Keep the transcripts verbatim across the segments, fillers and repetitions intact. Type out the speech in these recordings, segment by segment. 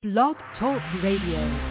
Blog Talk Radio.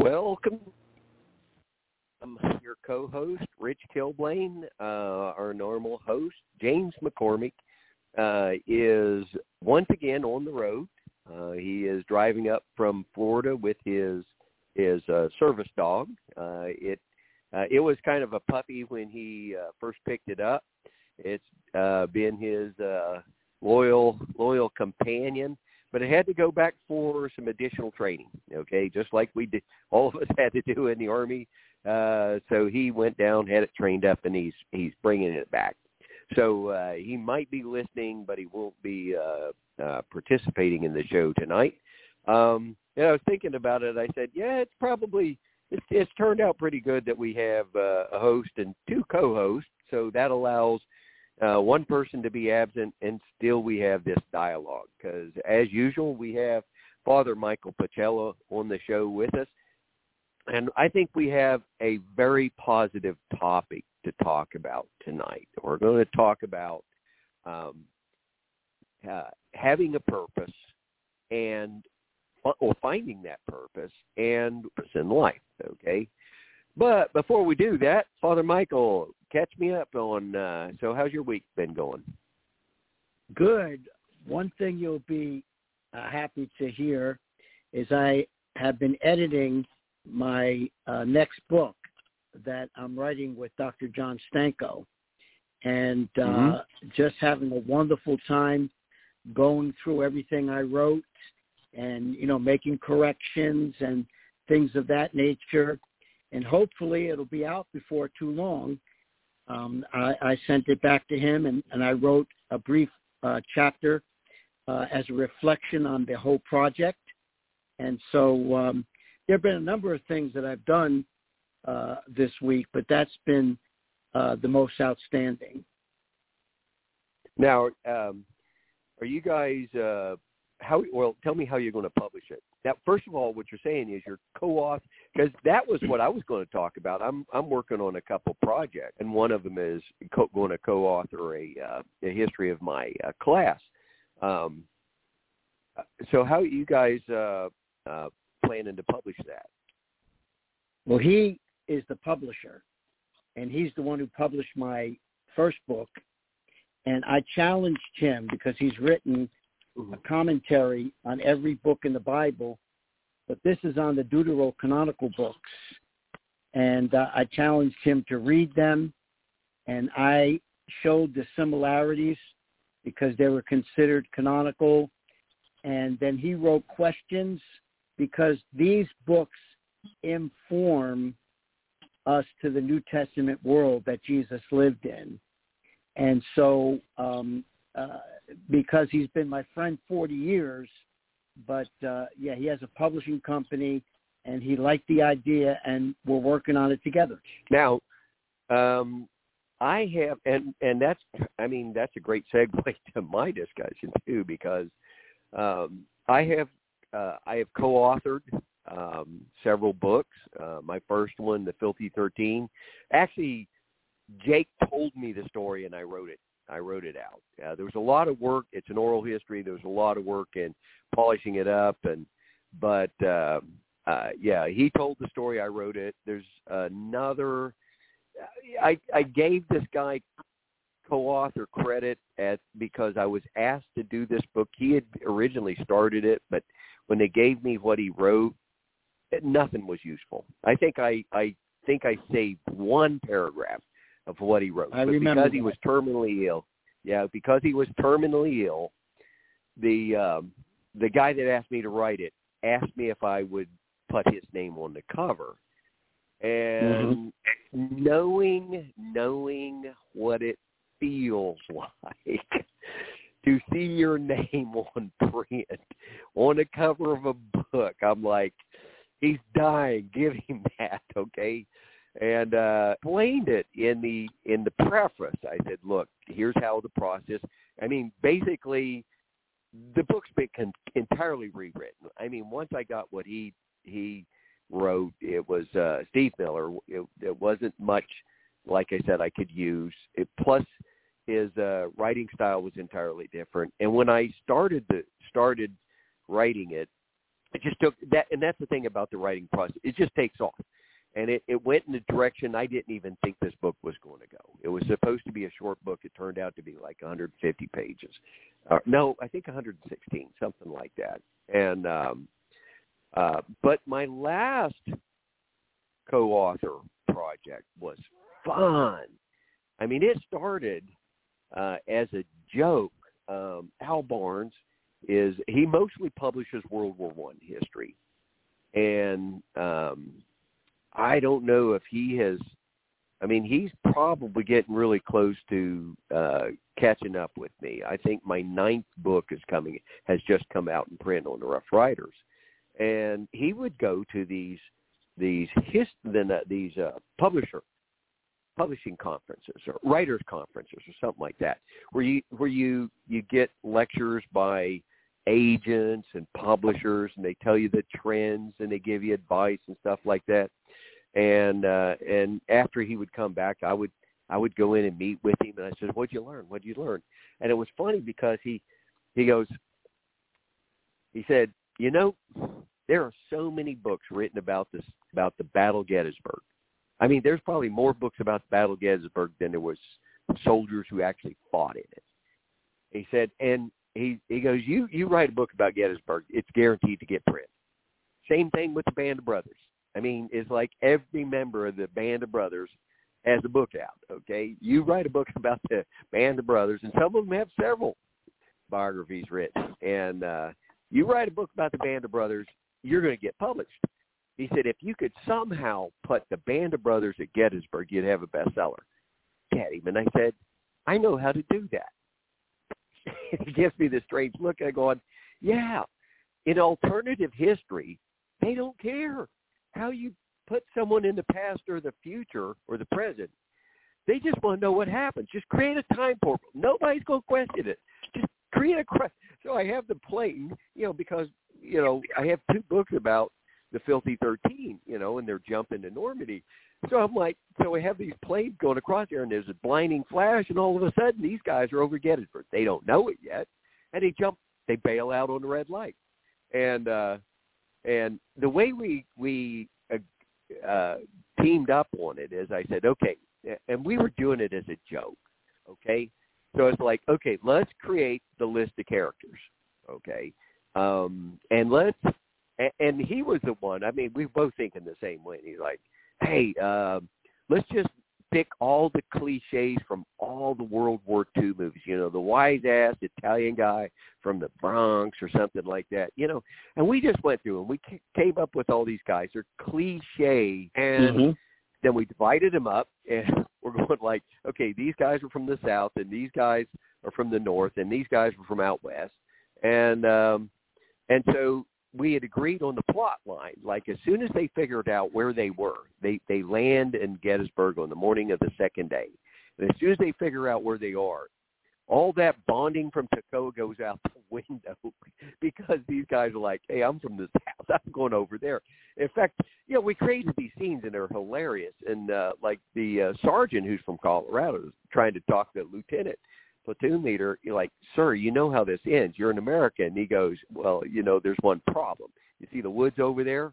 Welcome. I'm your co-host, Rich Kilblain. Uh, our normal host, James McCormick, uh, is once again on the road. Uh, he is driving up from Florida with his his uh, service dog. Uh, it uh, it was kind of a puppy when he uh, first picked it up. It's uh, been his uh, loyal loyal companion, but it had to go back for some additional training. Okay, just like we did, all of us had to do in the Army. Uh, so he went down, had it trained up, and he's he's bringing it back. So uh, he might be listening, but he won't be uh, uh, participating in the show tonight. Um, and I was thinking about it. I said, yeah, it's probably it's, it's turned out pretty good that we have uh, a host and two co-hosts. So that allows uh, one person to be absent, and still we have this dialogue. Because as usual, we have Father Michael Pacello on the show with us. And I think we have a very positive topic to talk about tonight. We're going to talk about um, uh, having a purpose and or finding that purpose and purpose in life, okay? But before we do that, Father Michael, catch me up on, uh, so how's your week been going? Good. One thing you'll be uh, happy to hear is I have been editing my uh, next book that I'm writing with Doctor John Stanko, and uh, mm-hmm. just having a wonderful time going through everything I wrote and, you know, making corrections and things of that nature. And hopefully it'll be out before too long. Um, I, I sent it back to him, and, and I wrote a brief uh, chapter uh, as a reflection on the whole project. And so um, there have been a number of things that I've done uh, this week, but that's been uh, the most outstanding. Now, um, are you guys, uh, how? well, tell me how you're going to publish it. Now, first of all, what you're saying is you're co-author, because that was what I was going to talk about. I'm I'm working on a couple projects, and one of them is co- going to co-author a, uh, a history of my uh, class. Um, so how are you guys uh, uh, planning to publish that? Well, he is the publisher, and he's the one who published my first book. And I challenged him because he's written a commentary on every book in the Bible, but this is on the Deuterocanonical books. And uh, I challenged him to read them, and I showed the similarities because they were considered canonical. And then he wrote questions because these books inform us to the New Testament world that Jesus lived in. And so um, uh, because he's been my friend forty years, but uh, yeah, he has a publishing company, and he liked the idea, and we're working on it together. Now, um, I have, and, and that's, I mean, that's a great segue to my discussion too, because um, I have, uh, I have co-authored um, several books. Uh, my first one, The Filthy thirteen, actually, Jake told me the story, and I wrote it. I wrote it out. Uh, there was a lot of work. It's an oral history. There was a lot of work in polishing it up, and but uh, uh, yeah, he told the story. I wrote it. There's another. I I gave this guy co-author credit at because I was asked to do this book. He had originally started it, but when they gave me what he wrote, nothing was useful. I think I I think I saved one paragraph of what he wrote. I but remember because he that. was terminally ill. Yeah, because he was terminally ill, the um, the guy that asked me to write it asked me if I would put his name on the cover. And mm-hmm. knowing knowing what it feels like to see your name on print on the cover of a book, I'm like, he's dying. Give him that, okay? And uh, explained it in the in the preface. I said, look, here's how the process. I mean, basically, the book's been con- entirely rewritten. I mean, once I got what he he wrote, it was uh, Steve Miller. It, it wasn't much, like I said, I could use. It, plus, his uh, writing style was entirely different. And when I started the started writing it, it just took that, and that's the thing about the writing process. It just takes off. And it, it went in a direction I didn't even think this book was going to go. It was supposed to be a short book. It turned out to be like one hundred fifty pages. Uh, no, I think one hundred sixteen, something like that. And um, uh, but my last co-author project was fun. I mean, it started uh, as a joke. Um, Al Barnes is he mostly publishes World War One history, and um, I don't know if he has, I mean, he's probably getting really close to uh, catching up with me. I think my ninth book is coming, has just come out in print on the Rough Riders. And he would go to these, these, his, then, uh, these uh, publisher, publishing conferences or writers conferences or something like that, where you, where you, you get lectures by agents and publishers, and they tell you the trends and they give you advice and stuff like that. And uh, and after he would come back, I would I would go in and meet with him, and I said, "What'd you learn? What'd you learn?" And it was funny because he he goes, he said, "You know, there are so many books written about this about the Battle of Gettysburg. I mean, there's probably more books about the Battle of Gettysburg than there was soldiers who actually fought in it." He said, and he he goes, "You you write a book about Gettysburg, it's guaranteed to get print. Same thing with the Band of Brothers. I mean, it's like every member of the Band of Brothers has a book out, okay? You write a book about the Band of Brothers, and some of them have several biographies written. And uh, you write a book about the Band of Brothers, you're going to get published." He said, if you could somehow put the Band of Brothers at Gettysburg, you'd have a bestseller. At him. And I said, I know how to do that. He gives me this strange look. I go, yeah, in alternative history, they don't care how you put someone in the past or the future or the present. They just want to know what happens. Just create a time portal. Nobody's going to question it. Just create a question. So I have the plane, you know, because, you know, I have two books about the Filthy thirteen, you know, and they're jumping to Normandy. So I'm like, so we have these planes going across there, and there's a blinding flash, and all of a sudden these guys are over Gettysburg. They don't know it yet, and they jump, they bail out on the red light. And, uh, And the way we we uh, uh, teamed up on it is I said, okay, and we were doing it as a joke, okay? So it's like, okay, let's create the list of characters, okay? Um, and let's, and, and he was the one, I mean, we were both thinking the same way. And he's like, hey, uh, let's just pick all the cliches from all the World War Two movies, you know, the wise-ass Italian guy from the Bronx or something like that, you know. And we just went through and we came up with all these guys. They're cliche. And mm-hmm. then we divided them up, and we're going like, okay, these guys are from the South, and these guys are from the North, and these guys are from out West. And um, and so we had agreed on the plot line. Like, as soon as they figured out where they were, they, they land in Gettysburg on the morning of the second day. And as soon as they figure out where they are, all that bonding from Toccoa goes out the window because these guys are like, hey, I'm from the South. I'm going over there. In fact, you know, we created these scenes, and they're hilarious. And, uh, like, the uh, sergeant who's from Colorado is trying to talk to the lieutenant, platoon leader, you're like, sir, you know how this ends. You're an American. And he goes, well, you know, there's one problem. You see the woods over there?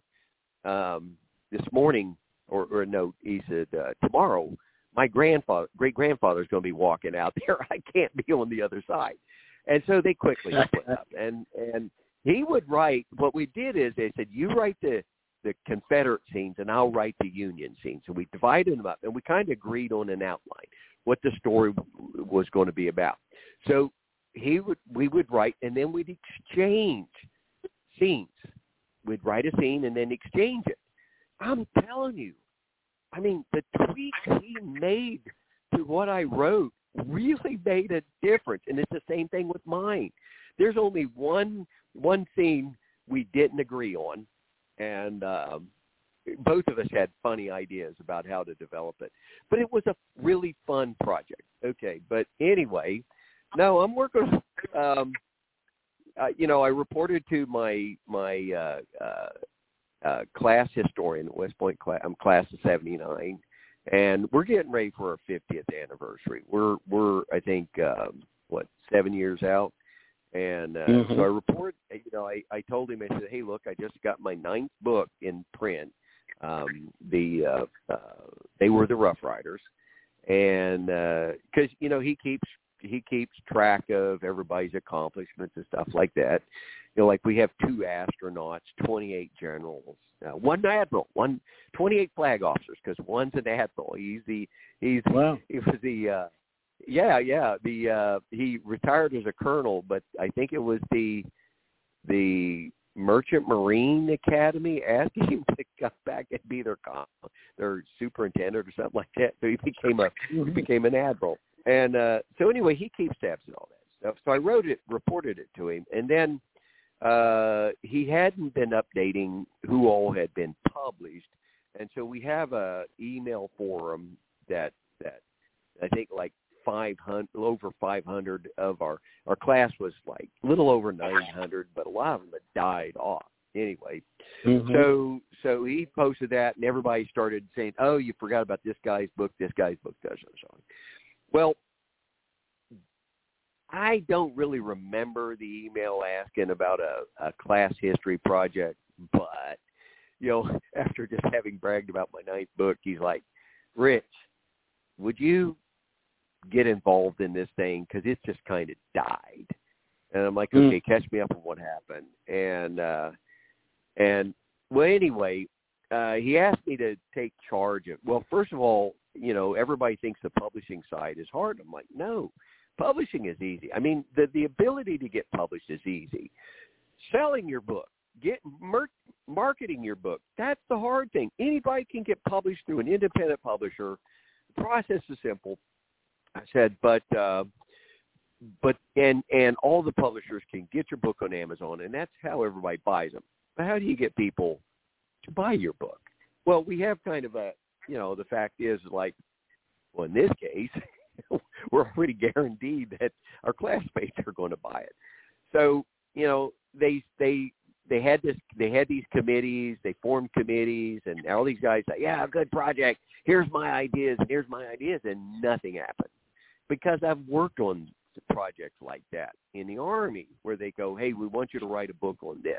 Um, this morning, or, or no, he said, uh, tomorrow, my grandfather, great-grandfather is going to be walking out there. I can't be on the other side. And so they quickly split up. And, and he would write, what we did is they said, you write the, the Confederate scenes, and I'll write the Union scenes. So we divided them up, and we kind of agreed on an outline, what the story was going to be about. So he would, we would write, and then we'd exchange scenes. We'd write a scene and then exchange it. I'm telling you, I mean, the tweaks he made to what I wrote really made a difference, and it's the same thing with mine. There's only one one scene we didn't agree on, and um, both of us had funny ideas about how to develop it. But it was a really fun project. Okay, but anyway, no, I'm working. Um, uh, you know, I reported to my my uh, uh, uh, class historian at West Point. Class, I'm class of seventy-nine, and we're getting ready for our fiftieth anniversary. We're we're I think um, what seven years out, And uh, mm-hmm. so I report, you know, I, I told him, I said, hey, look, I just got my ninth book in print. Um, the uh, uh, they were the Rough Riders, and because uh, you know he keeps he keeps track of everybody's accomplishments and stuff like that. You know, like we have two astronauts, twenty-eight generals, uh, one admiral, one twenty-eight flag officers, because one's an admiral. He's the he's wow. he was the uh, yeah yeah the uh, he retired as a colonel, but I think it was the the Merchant Marine Academy asking him to come back and be their their superintendent or something like that. So he became a he became an admiral. And uh, so anyway, he keeps tabs on all that stuff. So I wrote it, reported it to him, and then uh, he hadn't been updating who all had been published, and so we have a email forum that that I think like five hundred, over five hundred of our, our class was like a little over nine hundred, but a lot of them had died off anyway. Mm-hmm. So, so he posted that and everybody started saying, oh, you forgot about this guy's book. This guy's book does so. Well, I don't really remember the email asking about a, a class history project, but you know, after just having bragged about my ninth book, he's like, Rich, would you get involved in this thing, because it's just kind of died. And I'm like, okay, mm. catch me up on what happened. And uh, and well, anyway, uh, he asked me to take charge of. Well, first of all, you know, everybody thinks the publishing side is hard. I'm like, no, publishing is easy. I mean, the the ability to get published is easy. Selling your book, get mer- marketing your book, that's the hard thing. Anybody can get published through an independent publisher. The process is simple. I said, but, uh, but, and, and all the publishers can get your book on Amazon, and that's how everybody buys them. But how do you get people to buy your book? Well, we have kind of a, you know, the fact is like, well, in this case, we're already guaranteed that our classmates are going to buy it. So, you know, they, they, they had this, they had these committees, they formed committees, and all these guys say, yeah, good project. Here's my ideas. Here's my ideas. And nothing happened. Because I've worked on projects like that in the Army where they go, hey, we want you to write a book on this.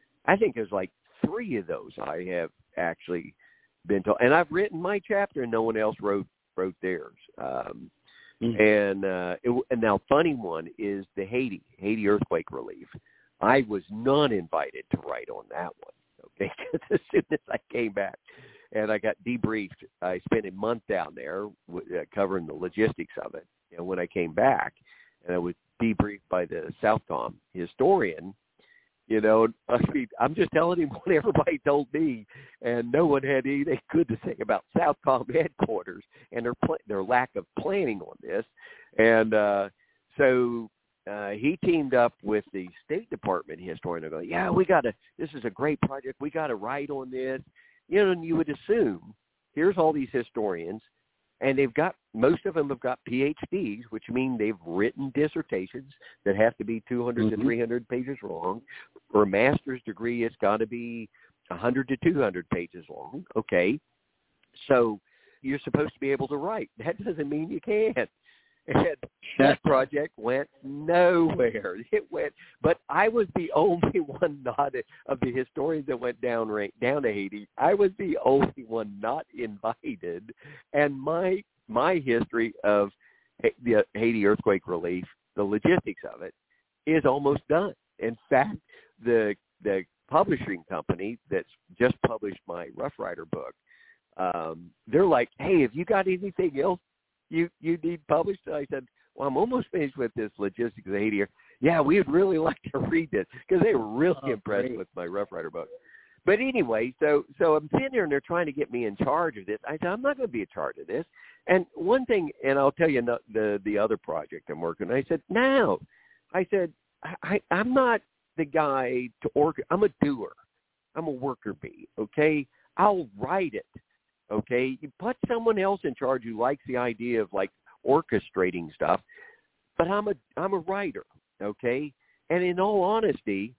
I think there's like three of those I have actually been told. And I've written my chapter and no one else wrote wrote theirs. Um, mm-hmm. And uh, it, and now funny one is the Haiti, Haiti earthquake relief. I was not invited to write on that one, okay, as soon as I came back. And I got debriefed. I spent a month down there uh, covering the logistics of it. And when I came back, and I was debriefed by the Southcom historian, you know, I mean, I'm just telling him what everybody told me, and no one had anything good to say about Southcom headquarters and their pl- their lack of planning on this. And uh, so uh, he teamed up with the State Department historian. I go, yeah, we got to. This is a great project. We got to write on this. You know, and you would assume, here's all these historians, and they've got, most of them have got P H Ds, which mean they've written dissertations that have to be two hundred mm-hmm. to three hundred pages long. For a master's degree, it's got to be one hundred to two hundred pages long. Okay, so you're supposed to be able to write. That doesn't mean you can't. And that project went nowhere. It went, but I was the only one not of the historians that went down down to Haiti. I was the only one not invited, and my my history of the Haiti earthquake relief, the logistics of it, is almost done. In fact, the the publishing company that's just published my Rough Rider book, um, they're like, hey, have you got anything else you you need published? And I said, well, I'm almost finished with this logistics of Haiti. Yeah, we would really like to read this, because they were really oh, impressed great. with my Rough Rider book. But anyway, so so I'm sitting there and they're trying to get me in charge of this. I said, I'm not going to be in charge of this. And one thing, and I'll tell you the the, the other project I'm working on. I said, no. I said, I, I'm not the guy to order. I'm a doer. I'm a worker bee, okay? I'll write it. Okay, you put someone else in charge who likes the idea of like orchestrating stuff, but I'm a I'm a writer, okay? And in all honesty,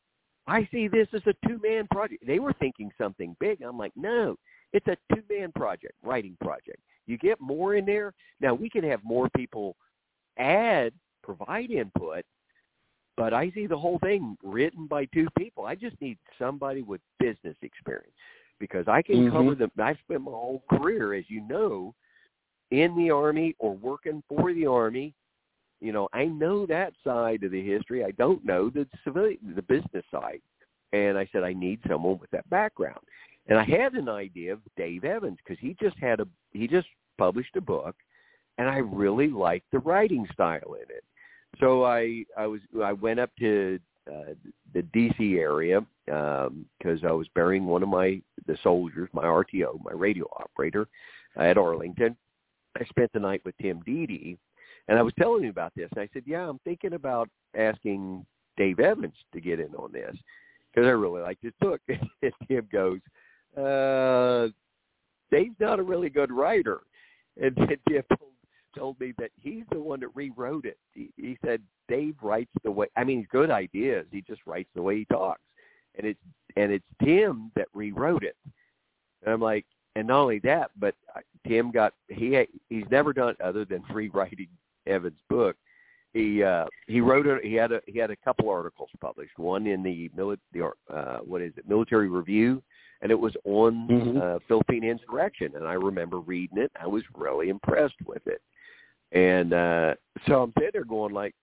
I see this as a two-man project. They were thinking something big. I'm like, no, it's a two-man project, writing project. You get more in there. Now, we can have more people add, provide input, but I see the whole thing written by two people. I just need somebody with business experience because I can mm-hmm. cover the, I spent my whole career, as you know, in the Army or working for the Army. You know, I know that side of the history. I don't know the civilian, the business side. And I said, I need someone with that background. And I had an idea of Dave Evans because he just had a, he just published a book, and I really liked the writing style in it. So I, I was, I went up to uh, the D C area because um, I was burying one of my, the soldiers, my R T O, my radio operator at Arlington. I spent the night with Tim Deedy, and I was telling him about this. And I said, yeah, I'm thinking about asking Dave Evans to get in on this because I really like his book. And Tim goes, uh, Dave's not a really good writer. And Tim told, told me that he's the one that rewrote it. He, he said Dave writes the way, I mean, good ideas. He just writes the way he talks. And it's, and it's Tim that rewrote it. And I'm like, and not only that, but Tim got, he, he's never done other than rewriting Evans' book. He uh, he wrote it. He had a he had a couple articles published. One in the military, uh, what is it, Military Review, and it was on mm-hmm. uh, Philippine insurrection. And I remember reading it. I was really impressed with it. And uh, so I'm sitting there going like,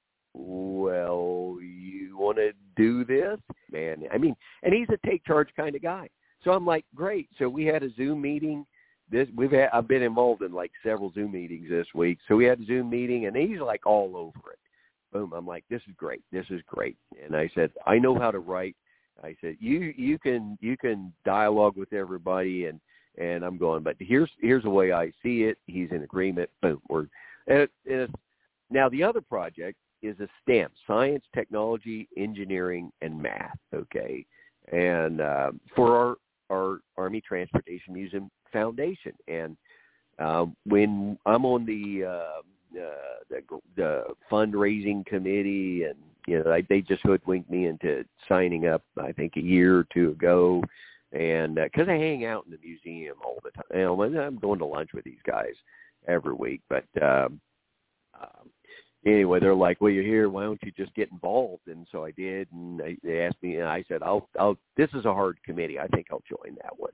well, you want to do this, man? I mean, and he's a take charge kind of guy. So I'm like, great. So we had a Zoom meeting. This we've had, I've been involved in like several Zoom meetings this week. So we had a Zoom meeting, and he's like all over it. Boom. I'm like, this is great. This is great. And I said, I know how to write. I said, you you can you can dialogue with everybody, and and I'm going, but here's here's the way I see it. He's in agreement. Boom. We're and it, and it's, now the other project is a STEM: science, technology, engineering, and math. Okay, and uh, for our our Army Transportation Museum Foundation. And um, when I'm on the, uh, uh, the the fundraising committee, and you know, I, they just hoodwinked me into signing up, I think a year or two ago, and because uh, I hang out in the museum all the time, you know, I'm going to lunch with these guys every week. But um, um, anyway, they're like, "Well, you're here. Why don't you just get involved?" And so I did, and they, they asked me, and I said, "I'll, I'll. This is a hard committee. I think I'll join that one."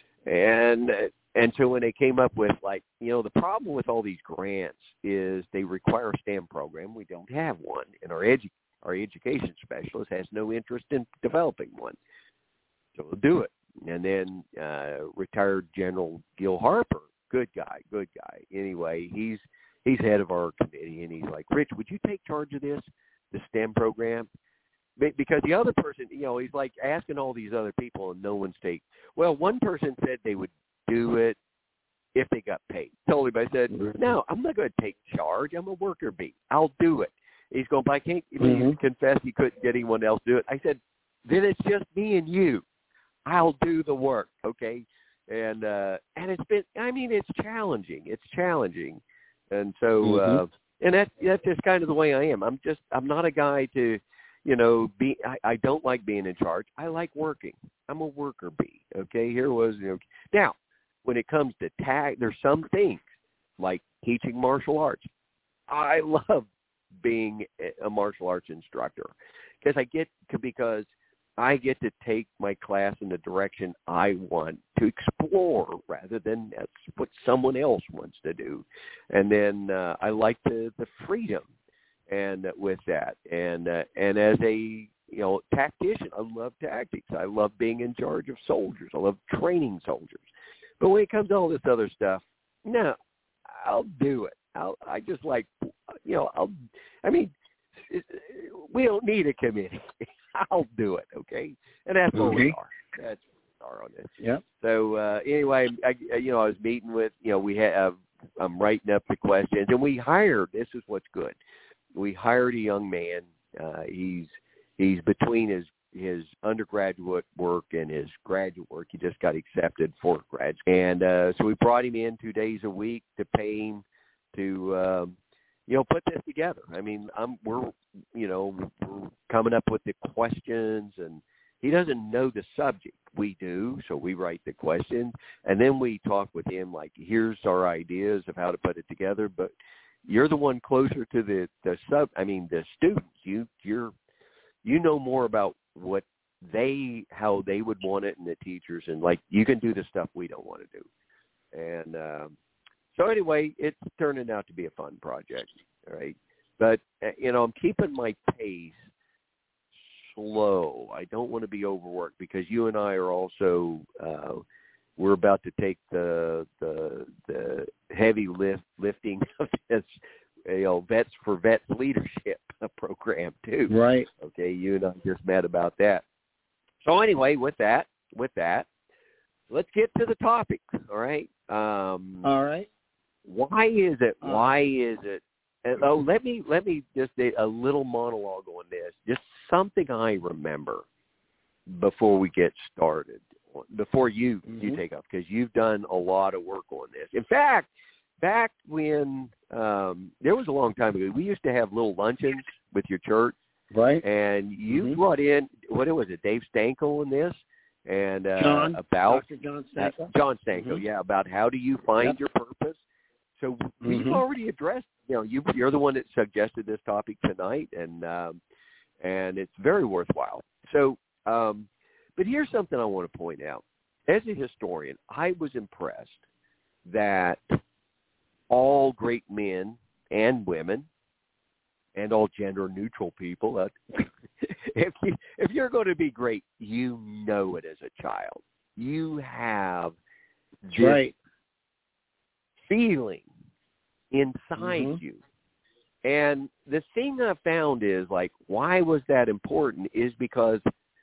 And and so when they came up with, like, you know, the problem with all these grants is they require a STEM program. We don't have one, and our edu- our education specialist has no interest in developing one. So we'll do it. And then uh, retired General Gil Harper, good guy, good guy. Anyway, he's he's head of our committee, and he's like, Rich, would you take charge of this, the STEM program? Because the other person, you know, he's like asking all these other people, and no one's take. Well, one person said they would do it if they got paid. Told him, I said, no, I'm not going to take charge. I'm a worker bee. I'll do it. He's going, but I can't mm-hmm. confess he couldn't get anyone else to do it. I said, then it's just me and you. I'll do the work, okay? And uh, and it's been, I mean, it's challenging. It's challenging. And so, mm-hmm. uh, and that, that's just kind of the way I am. I'm just, I'm not a guy to, you know, be, I, I don't like being in charge. I like working. I'm a worker bee, okay? Here was, you know, now, when it comes to tag, there's some things like teaching martial arts. I love being a martial arts instructor because I get to, because I get to take my class in the direction I want to explore rather than that's what someone else wants to do. And then uh, I like the, the freedom and uh, with that. And uh, and as a, you know, tactician, I love tactics. I love being in charge of soldiers. I love training soldiers. But when it comes to all this other stuff, no, I'll do it. I'll, I just like, you know, I'll, I mean, we don't need a committee. I'll do it, okay? And that's mm-hmm. what we are. That's what we are on this. Yep. So uh, anyway, I, you know, I was meeting with, you know, we have, I'm writing up the questions, and we hired, this is what's good, we hired a young man. Uh, he's he's between his, his undergraduate work and his graduate work. He just got accepted for grad school. And uh, so we brought him in two days a week to pay him to, um, you know, put this together. I mean, I'm, we're, you know, we're coming up with the questions, and he doesn't know the subject. We do, so we write the questions, and then we talk with him like, here's our ideas of how to put it together, but you're the one closer to the, the sub, I mean, the students. You, you're, you know more about what they, how they would want it, and the teachers, and like you can do the stuff we don't want to do. And um, so anyway, it's turning out to be a fun project, all right? But, uh, you know, I'm keeping my pace slow. I don't want to be overworked because you and I are also, uh, we're about to take the the the heavy lift lifting of this, you know, Vets for Vets leadership program too. Right. Okay, you and I just met about that. So anyway, with that, with that, let's get to the topic. All right. Um, all right. Why is it? Uh, Why is it? And, oh, let me let me just do a little monologue on this. Just something I remember before we get started. Before you mm-hmm. you take up, because you've done a lot of work on this. In fact, back when um, there was a long time ago, we used to have little luncheons with your church, right? And you mm-hmm. brought in what was it, Dave Stanko in this, and uh, John, about Doctor John Stanko, uh, John Stanko, mm-hmm. yeah, about how do you find yep. your purpose. So we've mm-hmm. already addressed. You know, you, you're the one that suggested this topic tonight, and um, and it's very worthwhile. So. Um, But here's something I want to point out. As a historian, I was impressed that all great men and women and all gender-neutral people, uh, if, you, if you're going to be great, you know it as a child. You have this right. feeling inside mm-hmm. you. And the thing I found is, like, why was that important is because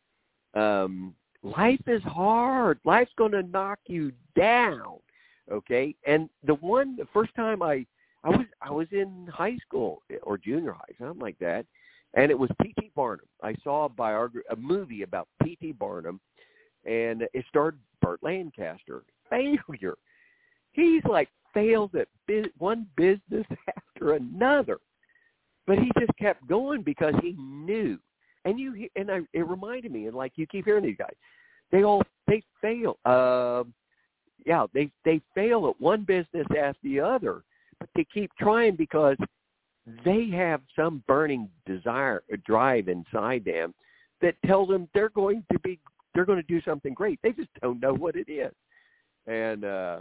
Um, life is hard. Life's going to knock you down, okay? And the one, the first time I, I was, I was in high school or junior high, something like that, and it was P T Barnum. I saw a biography, a movie about P T Barnum, and it starred Burt Lancaster. Failure. He's like failed at bu- one business after another, but he just kept going because he knew. And you and I, it reminded me, and like you keep hearing these guys, they all they fail. Uh, yeah, they they fail at one business after the other, but they keep trying because they have some burning desire, drive inside them that tells them they're going to be they're going to do something great. They just don't know what it is, and uh,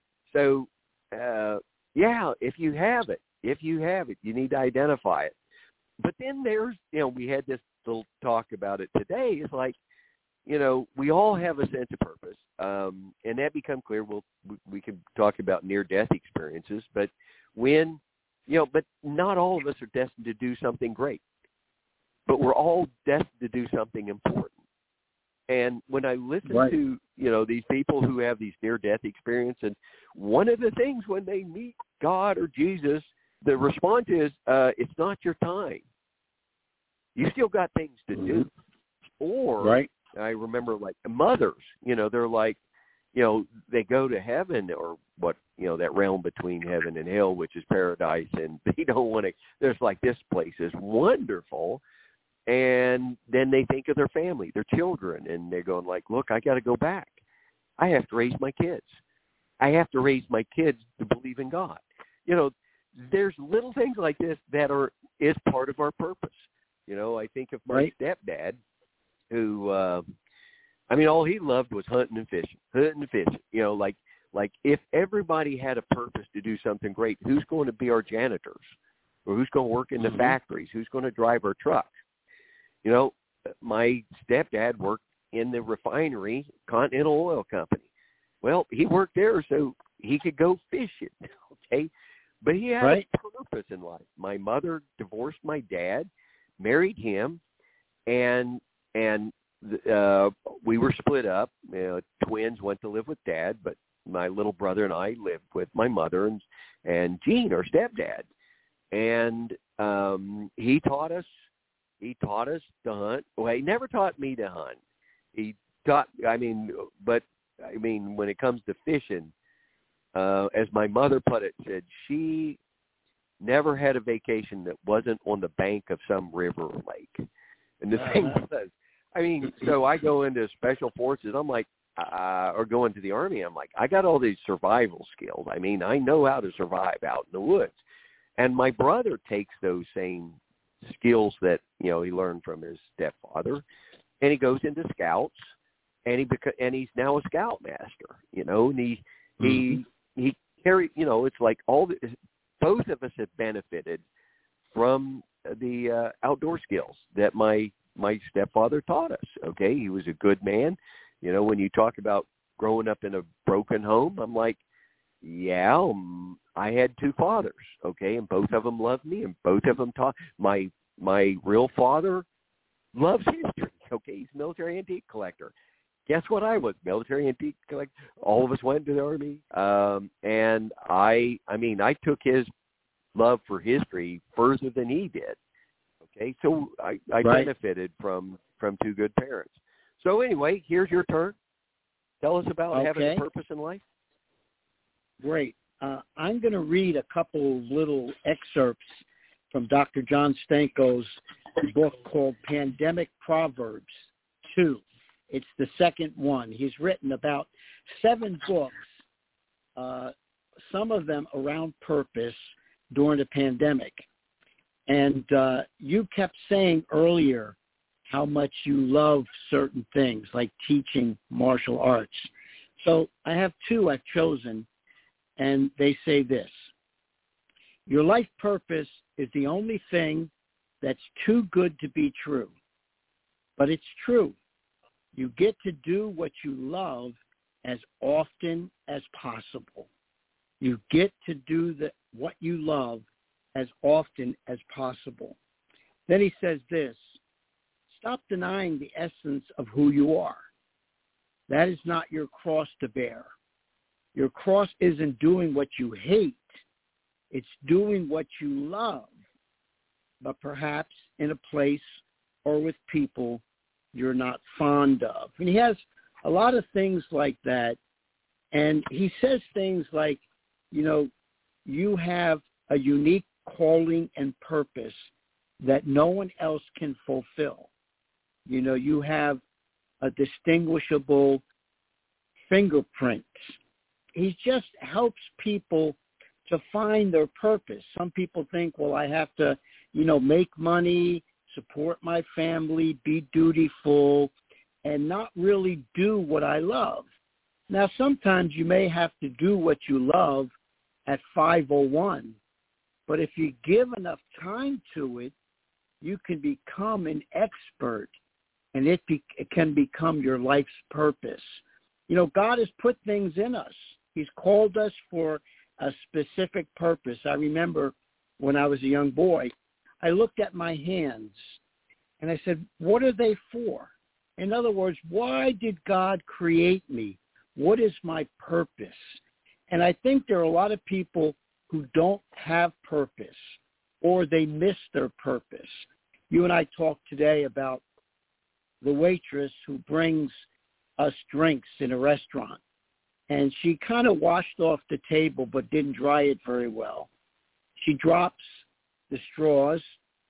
so uh, yeah, if you have it, if you have it, you need to identify it. But then there's, you know, we had this little talk about it today. It's like, you know, we all have a sense of purpose, um, and that become clear. We'll, we, we can talk about near-death experiences, but when, you know, but not all of us are destined to do something great, but we're all destined to do something important. And when I listen right. to, you know, these people who have these near-death experiences, and one of the things when they meet God or Jesus, the response is, uh, it's not your time. You still got things to mm-hmm. do. Or right. I remember like mothers, you know, they're like, you know, they go to heaven or what, you know, that realm between heaven and hell, which is paradise. And they don't want to, there's like, this place is wonderful. And then they think of their family, their children, and they're going like, look, I got to go back. I have to raise my kids. I have to raise my kids to believe in God. You know, there's little things like this that are is part of our purpose. You know, I think of my right. stepdad, who, uh, I mean, all he loved was hunting and fishing, hunting and fishing. You know, like like if everybody had a purpose to do something great, who's going to be our janitors, or who's going to work in the mm-hmm. factories, who's going to drive our trucks? You know, my stepdad worked in the refinery, Continental Oil Company. Well, he worked there so he could go fishing. Okay. But he had right. a purpose in life. My mother divorced my dad, married him, and and uh, we were split up. You know, twins went to live with Dad, but my little brother and I lived with my mother and and Gene, our stepdad. And um, he taught us. He taught us to hunt. Well, he never taught me to hunt. He taught. I mean, but I mean, when it comes to fishing. Uh, as my mother put it, said she never had a vacation that wasn't on the bank of some river or lake. And the uh-huh. thing was, I mean, so I go into special forces. I'm like, uh, or go into the Army. I'm like, I got all these survival skills. I mean, I know how to survive out in the woods. And my brother takes those same skills that, you know, he learned from his stepfather. And he goes into scouts, and he beca- and he's now a scoutmaster, you know, and he, mm-hmm. he, he carry, you know, it's like all the, both of us have benefited from the uh, outdoor skills that my, my stepfather taught us. Okay. He was a good man. You know, when you talk about growing up in a broken home, I'm like, yeah, um, I had two fathers, okay, and both of them loved me, and both of them taught. My my real father loves history, okay, he's a military antique collector. Guess what I was? Military antique collector. All of us went to the Army, um, and I, I mean, I took his love for history further than he did, okay, so I, I right. benefited from, from two good parents. So anyway, here's your turn. Tell us about okay. having a purpose in life. Great. Uh, I'm going to read a couple little excerpts from Doctor John Stanko's book called Pandemic Proverbs two. It's the second one. He's written about seven books, uh, some of them around purpose during the pandemic. And uh, you kept saying earlier how much you love certain things, like teaching martial arts. So I have two I've chosen, and they say this: your life purpose is the only thing that's too good to be true. But it's true. You get to do what you love as often as possible. You get to do the, what you love as often as possible. Then he says this: stop denying the essence of who you are. That is not your cross to bear. Your cross isn't doing what you hate. It's doing what you love, but perhaps in a place or with people you're not fond of. And he has a lot of things like that. And he says things like, you know, you have a unique calling and purpose that no one else can fulfill. You know, you have a distinguishable fingerprint. He just helps people to find their purpose. Some people think, well, I have to, you know, make money, support my family, be dutiful, and not really do what I love. Now, sometimes you may have to do what you love at five oh one, but if you give enough time to it, you can become an expert, and it, be, it can become your life's purpose. You know, God has put things in us. He's called us for a specific purpose. I remember when I was a young boy, I looked at my hands and I said, what are they for? In other words, why did God create me? What is my purpose? And I think there are a lot of people who don't have purpose, or they miss their purpose. You and I talked today about the waitress who brings us drinks in a restaurant. And she kind of washed off the table but didn't dry it very well. She drops the straws,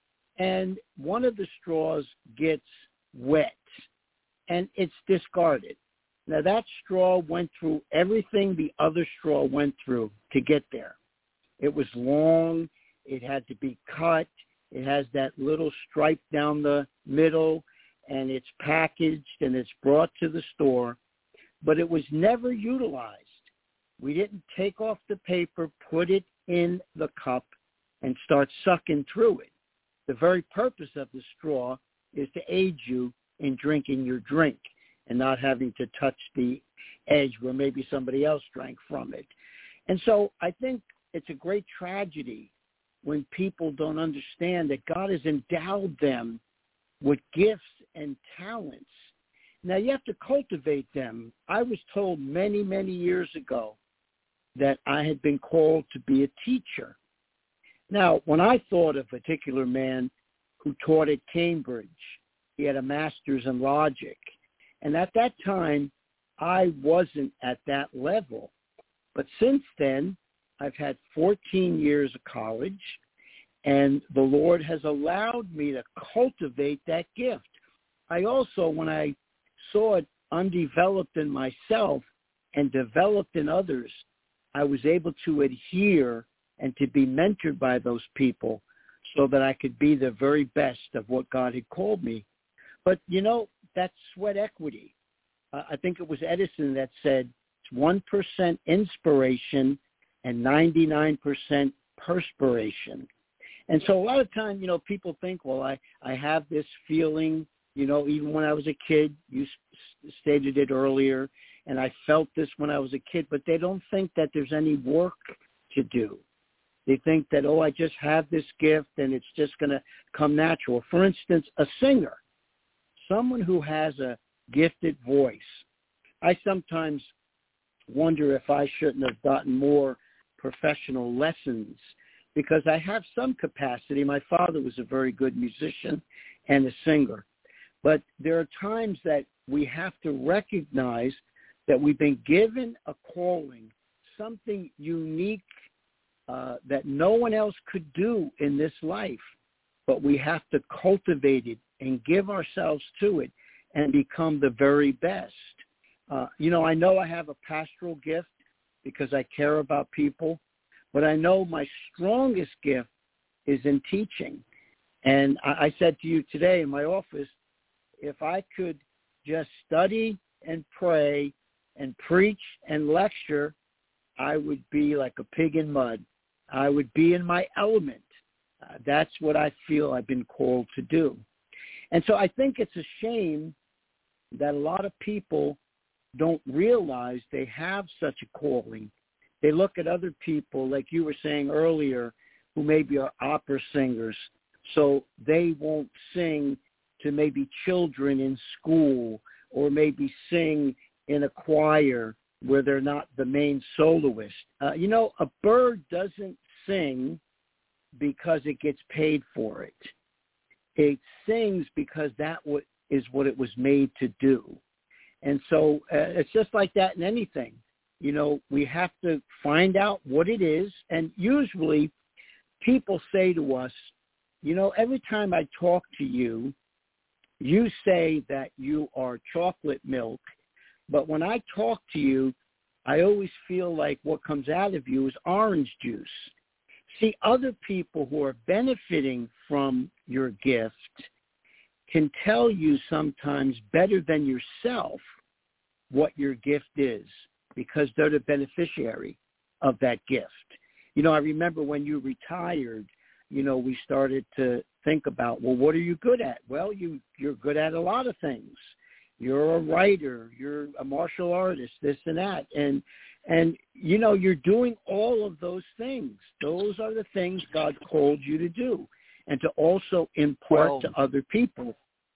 and one of the straws gets wet, and it's discarded. Now, that straw went through everything the other straw went through to get there. It was long. It had to be cut. It has that little stripe down the middle, and it's packaged, and it's brought to the store. But it was never utilized. We didn't take off the paper, put it in the cup, and start sucking through it. The very purpose of the straw is to aid you in drinking your drink and not having to touch the edge where maybe somebody else drank from it. And so I think it's a great tragedy when people don't understand that God has endowed them with gifts and talents. Now, you have to cultivate them. I was told many, many years ago that I had been called to be a teacher. Now, when I thought of a particular man who taught at Cambridge, he had a master's in logic. And at that time, I wasn't at that level. But since then, I've had fourteen years of college, and the Lord has allowed me to cultivate that gift. I also, when I saw it undeveloped in myself and developed in others, I was able to adhere and to be mentored by those people so that I could be the very best of what God had called me. But, you know, that's sweat equity. Uh, I think it was Edison that said it's one percent inspiration and ninety-nine percent perspiration. And so a lot of time, you know, people think, well, I, I have this feeling, you know, even when I was a kid, you s- stated it earlier, and I felt this when I was a kid, but they don't think that there's any work to do. They think that, oh, I just have this gift and it's just going to come natural. For instance, a singer, someone who has a gifted voice. I sometimes wonder if I shouldn't have gotten more professional lessons because I have some capacity. My father was a very good musician and a singer. But there are times that we have to recognize that we've been given a calling, something unique uh, that no one else could do in this life, but we have to cultivate it and give ourselves to it and become the very best. Uh, you know, I know I have a pastoral gift because I care about people, but I know my strongest gift is in teaching. And I, I said to you today in my office, if I could just study and pray and preach and lecture, I would be like a pig in mud. I would be in my element. Uh, that's what I feel I've been called to do. And so I think it's a shame that a lot of people don't realize they have such a calling. They look at other people, like you were saying earlier, who maybe are opera singers, so they won't sing to maybe children in school or maybe sing in a choir where they're not the main soloist. Uh, you know, a bird doesn't sing because it gets paid for it. It sings because that is what it was made to do. And so uh, it's just like that in anything. You know, we have to find out what it is. And usually people say to us, you know, every time I talk to you, you say that you are chocolate milk. But when I talk to you, I always feel like what comes out of you is orange juice. See, other people who are benefiting from your gift can tell you sometimes better than yourself what your gift is because they're the beneficiary of that gift. You know, I remember when you retired, you know, we started to think about, well, what are you good at? Well, you, you're good at a lot of things. You're a writer, you're a martial artist, this and that. And, and you know, you're doing all of those things. Those are the things God called you to do and to also impart well, to other people.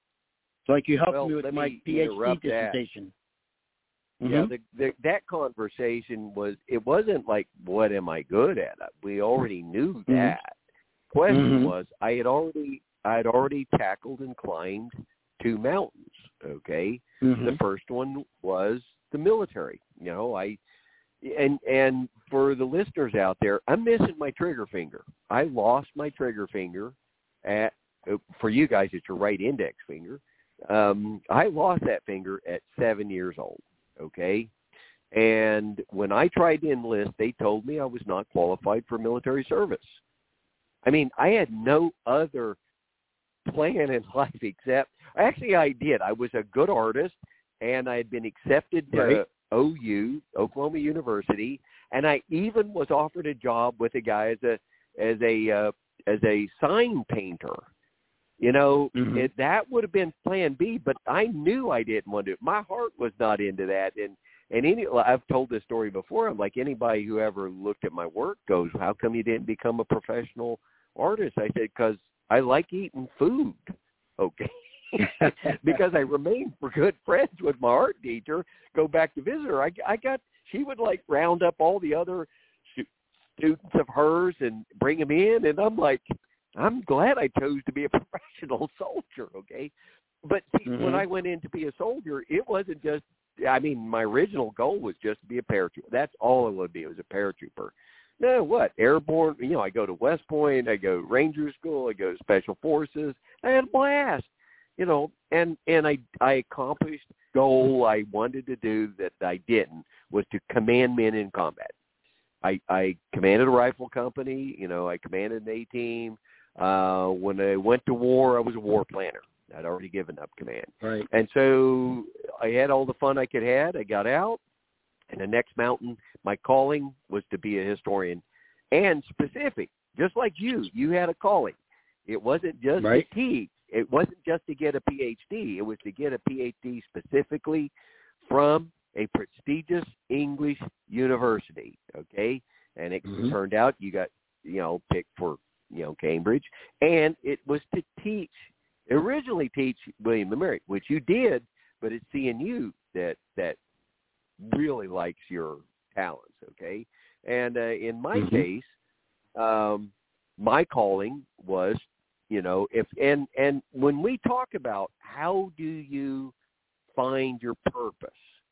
So like you helped well, me with my me PhD dissertation. Mm-hmm. Yeah, the, the, that conversation was, it wasn't like, what am I good at? We already knew Mm-hmm. that. Question Mm-hmm. was, I had already, I had already tackled and climbed two mountains. Okay, mm-hmm. The first one was the military. You know, I and and for the listeners out there, I'm missing my trigger finger. I lost my trigger finger at for you guys, it's your right index finger. Um, I lost that finger at seven years old. Okay, and when I tried to enlist, they told me I was not qualified for military service. I mean, I had no other plan in life except, actually I did. I was a good artist, and I had been accepted to right. O U, Oklahoma University, and I even was offered a job with a guy as a as a uh, as a sign painter. You know, mm-hmm. it, that would have been plan B, but I knew I didn't want to do it. My heart was not into that, and and any I've told this story before. I'm like, anybody who ever looked at my work goes, how come you didn't become a professional artist? I said, because I like eating food. Okay. Because I remained for good friends with my art teacher, go back to visit her. I, I got, she would like round up all the other students of hers and bring them in. And I'm like, I'm glad I chose to be a professional soldier. Okay. But see, mm-hmm. when I went in to be a soldier, it wasn't just, I mean, my original goal was just to be a paratrooper. That's all it would be. It was a paratrooper. No, what? Airborne, you know, I go to West Point, I go to Ranger School, I go to Special Forces. I had a blast, you know, and, and I, I accomplished the goal I wanted to do that I didn't, was to command men in combat. I, I commanded a rifle company, you know, I commanded an A-team. Uh, when I went to war, I was a war planner. I'd already given up command. Right. And so I had all the fun I could have. I got out, and the next mountain, my calling was to be a historian, and specific, just like you. You had a calling. It wasn't just right. to teach. It wasn't just to get a P H D. It was to get a P H D specifically from a prestigious English university, okay? And it mm-hmm. turned out you got, you know, picked for, you know, Cambridge. And it was to teach, originally teach William and Mary, which you did, but it's seeing you that that really likes your talents, okay? And uh, in my mm-hmm. case, um, my calling was, you know, if and and when we talk about how do you find your purpose,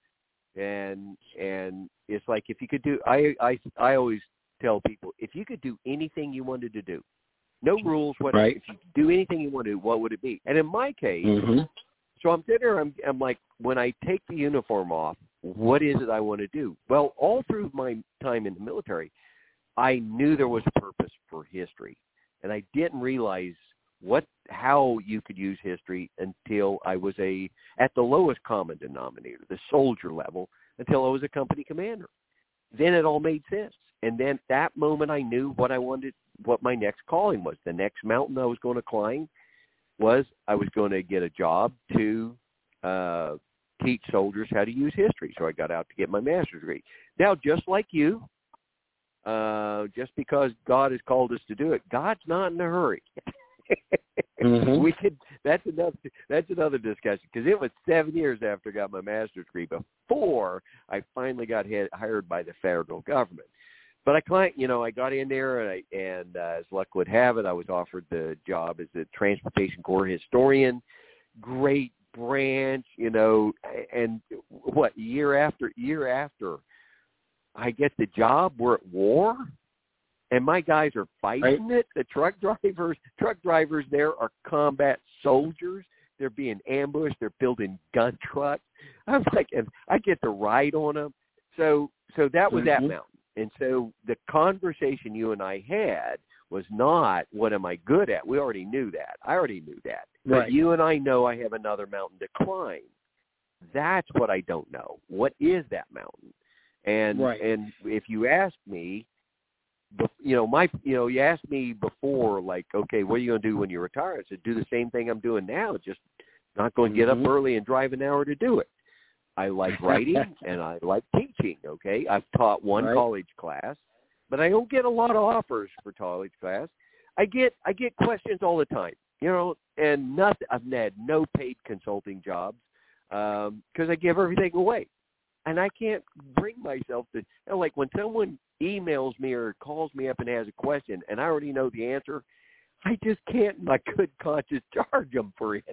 and and it's like if you could do, I I I always tell people, if you could do anything you wanted to do, no rules, whatever. Right. If you could do anything you want to do, what would it be? And in my case, mm-hmm. so I'm sitting there, I'm I'm like, when I take the uniform off, what is it I want to do? Well, all through my time in the military, I knew there was a purpose for history, and I didn't realize what how you could use history until I was a at the lowest common denominator, the soldier level, until I was a company commander. Then it all made sense, and then at that moment I knew what I wanted, what my next calling was. The next mountain I was going to climb was I was going to get a job to uh, teach soldiers how to use history. So I got out to get my master's degree. Now, just like you, uh, just because God has called us to do it, God's not in a hurry. mm-hmm. We could. That's another. That's another discussion, because it was seven years after I got my master's degree before I finally got hit, hired by the federal government. But I client, you know, I got in there, and, I, and uh, as luck would have it, I was offered the job as a Transportation Corps historian. Great branch, you know, and what year after year after I get the job, we're at war. And my guys are fighting right. it. The truck drivers, truck drivers there are combat soldiers. They're being ambushed. They're building gun trucks. I'm like, and I get to ride on them. So, so that was mm-hmm. that mountain. And so the conversation you and I had was not, what am I good at? We already knew that. I already knew that. Right. But you and I know I have another mountain to climb. That's what I don't know. What is that mountain? And right. and if you ask me, you know, my, you know, you asked me before, like, okay, what are you going to do when you retire? I said, do the same thing I'm doing now, just not going to get mm-hmm. up early and drive an hour to do it. I like writing and I like teaching, okay? I've taught one right. college class, but I don't get a lot of offers for college class. I get I get questions all the time, you know, and nothing. I've had no paid consulting jobs because um, I give everything away. And I can't bring myself to, you know, like when someone emails me or calls me up and has a question and I already know the answer, I just can't in my good conscience charge them for it.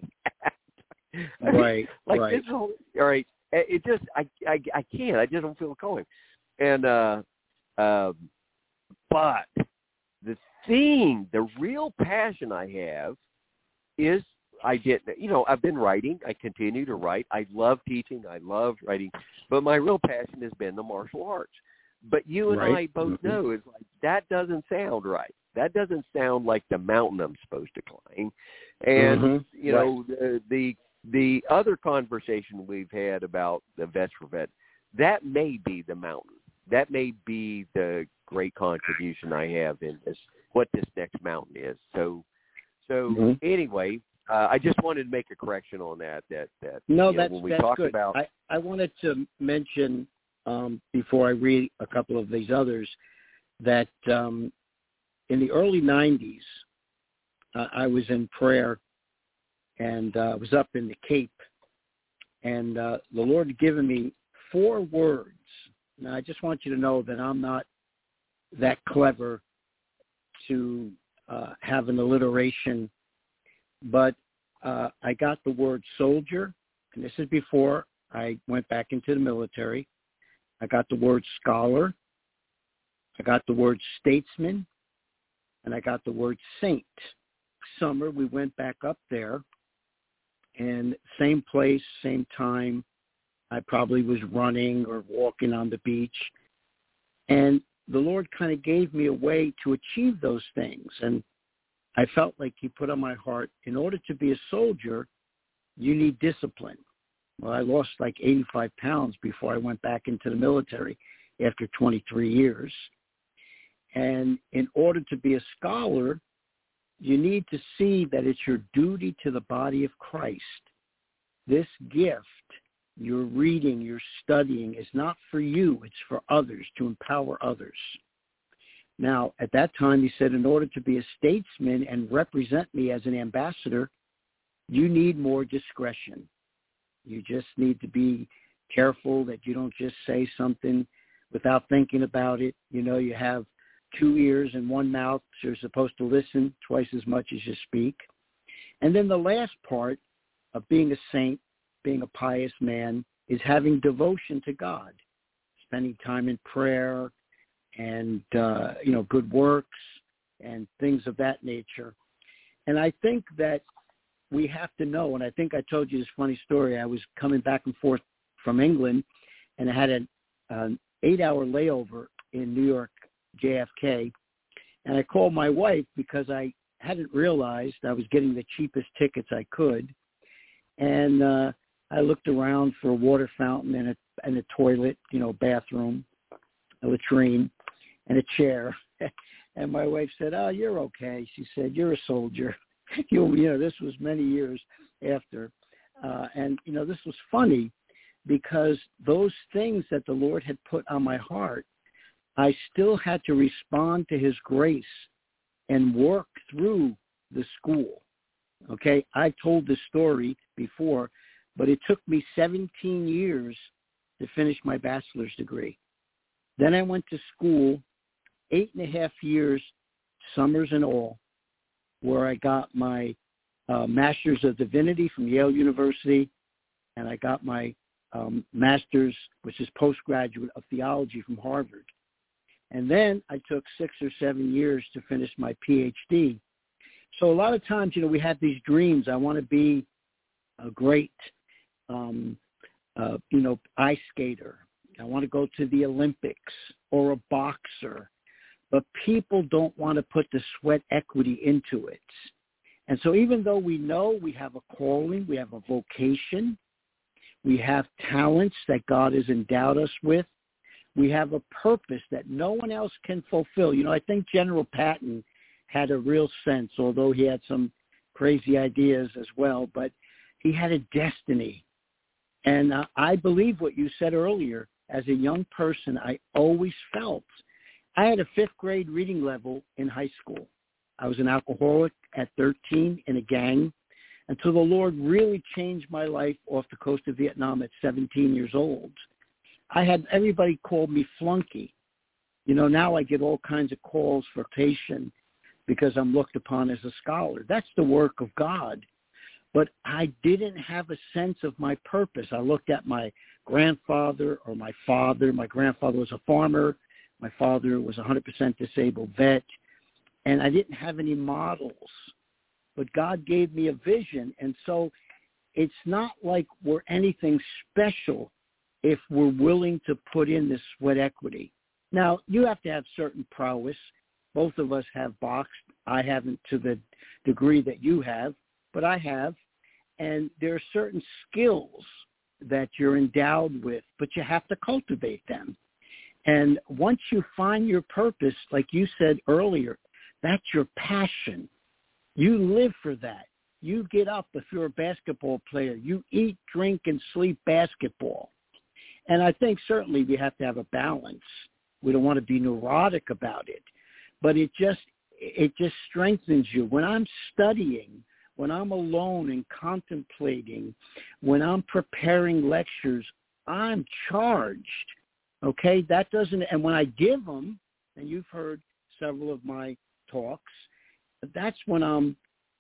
I mean, right, like right. This whole, all right, it just, I, I, I can't, I just don't feel calling. And, uh, um, but the thing, the real passion I have is I did, you know, I've been writing. I continue to write. I love teaching. I love writing. But my real passion has been the martial arts. But you and right. I both mm-hmm. know it's like that doesn't sound right. That doesn't sound like the mountain I'm supposed to climb. And, mm-hmm. you right. know, the, the the other conversation we've had about the Vets for Vet, that may be the mountain. That may be the great contribution I have in this, what this next mountain is. So, so mm-hmm. anyway, Uh, I just wanted to make a correction on that. That that no, you know, that's when we that's talk good. about. I, I wanted to mention um, before I read a couple of these others that um, in the early nineties, uh, I was in prayer and uh, I was up in the Cape, and uh, the Lord had given me four words. Now I just want you to know that I'm not that clever to uh, have an alliteration. But uh, I got the word soldier, and this is before I went back into the military. I got the word scholar. I got the word statesman, and I got the word saint. Summer, we went back up there, and same place, same time. I probably was running or walking on the beach, and the Lord kind of gave me a way to achieve those things. And I felt like he put on my heart, in order to be a soldier, you need discipline. Well, I lost like eighty-five pounds before I went back into the military after twenty-three years. And in order to be a scholar, you need to see that it's your duty to the body of Christ. This gift, your reading, your studying, is not for you. It's for others, to empower others. Now, at that time, he said, in order to be a statesman and represent me as an ambassador, you need more discretion. You just need to be careful that you don't just say something without thinking about it. You know, you have two ears and one mouth, so you're supposed to listen twice as much as you speak. And then the last part of being a saint, being a pious man, is having devotion to God, spending time in prayer and, uh, you know, good works and things of that nature. And I think that we have to know, and I think I told you this funny story. I was coming back and forth from England, and I had an, an eight-hour layover in New York, J F K, and I called my wife because I hadn't realized I was getting the cheapest tickets I could, and uh, I looked around for a water fountain and a, and a toilet, you know, bathroom, a latrine, and a chair, and my wife said, "Oh, you're okay." She said, "You're a soldier." you, you know, this was many years after, uh, and, you know, this was funny because those things that the Lord had put on my heart, I still had to respond to his grace and work through the school. Okay, I've told this story before, but it took me seventeen years to finish my bachelor's degree. Then I went to school eight and a half years, summers and all, where I got my uh, Master's of Divinity from Yale University, and I got my um, Master's, which is postgraduate of Theology from Harvard. And then I took six or seven years to finish my P H D. So a lot of times, you know, we have these dreams. I want to be a great, um, uh, you know, ice skater. I want to go to the Olympics or a boxer. But people don't want to put the sweat equity into it. And so even though we know we have a calling, we have a vocation, we have talents that God has endowed us with, we have a purpose that no one else can fulfill. You know, I think General Patton had a real sense, although he had some crazy ideas as well, but he had a destiny. And uh, I believe what you said earlier. As a young person, I always felt I had a fifth grade reading level in high school. I was an alcoholic at thirteen in a gang until the Lord really changed my life off the coast of Vietnam at seventeen years old. I had everybody call me flunky. You know, now I get all kinds of calls for patient because I'm looked upon as a scholar. That's the work of God. But I didn't have a sense of my purpose. I looked at my grandfather or my father. My grandfather was a farmer. My father was a one hundred percent disabled vet. And I didn't have any models. But God gave me a vision. And so it's not like we're anything special if we're willing to put in this sweat equity. Now, you have to have certain prowess. Both of us have boxed. I haven't to the degree that you have, but I have. And there are certain skills that you're endowed with, but you have to cultivate them. And once you find your purpose, like you said earlier, that's your passion. You live for that. You get up if you're a basketball player. You eat, drink, and sleep basketball. And I think certainly we have to have a balance. We don't want to be neurotic about it. But it just it just strengthens you. When I'm studying, when I'm alone and contemplating, when I'm preparing lectures, I'm charged. Okay? That doesn't, and when I give them, and you've heard several of my talks, that's when I'm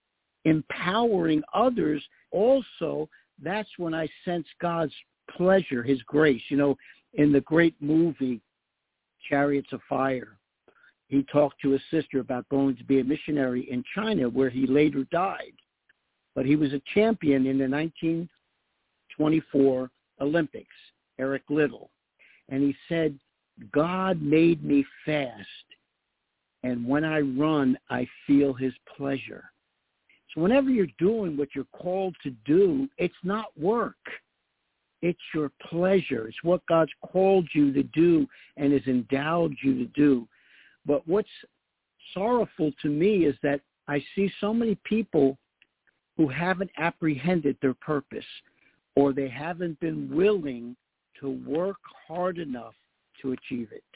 empowering others. Also, that's when I sense God's pleasure, his grace. You know, in the great movie, Chariots of Fire, he talked to his sister about going to be a missionary in China, where he later died. But he was a champion in the nineteen twenty-four Olympics, Eric Liddell. And he said, God made me fast and when I run, I feel his pleasure. So whenever you're doing what you're called to do, it's not work. It's your pleasure. It's what God's called you to do and has endowed you to do. But what's sorrowful to me is that I see so many people who haven't apprehended their purpose, or they haven't been willing to work hard enough to achieve it.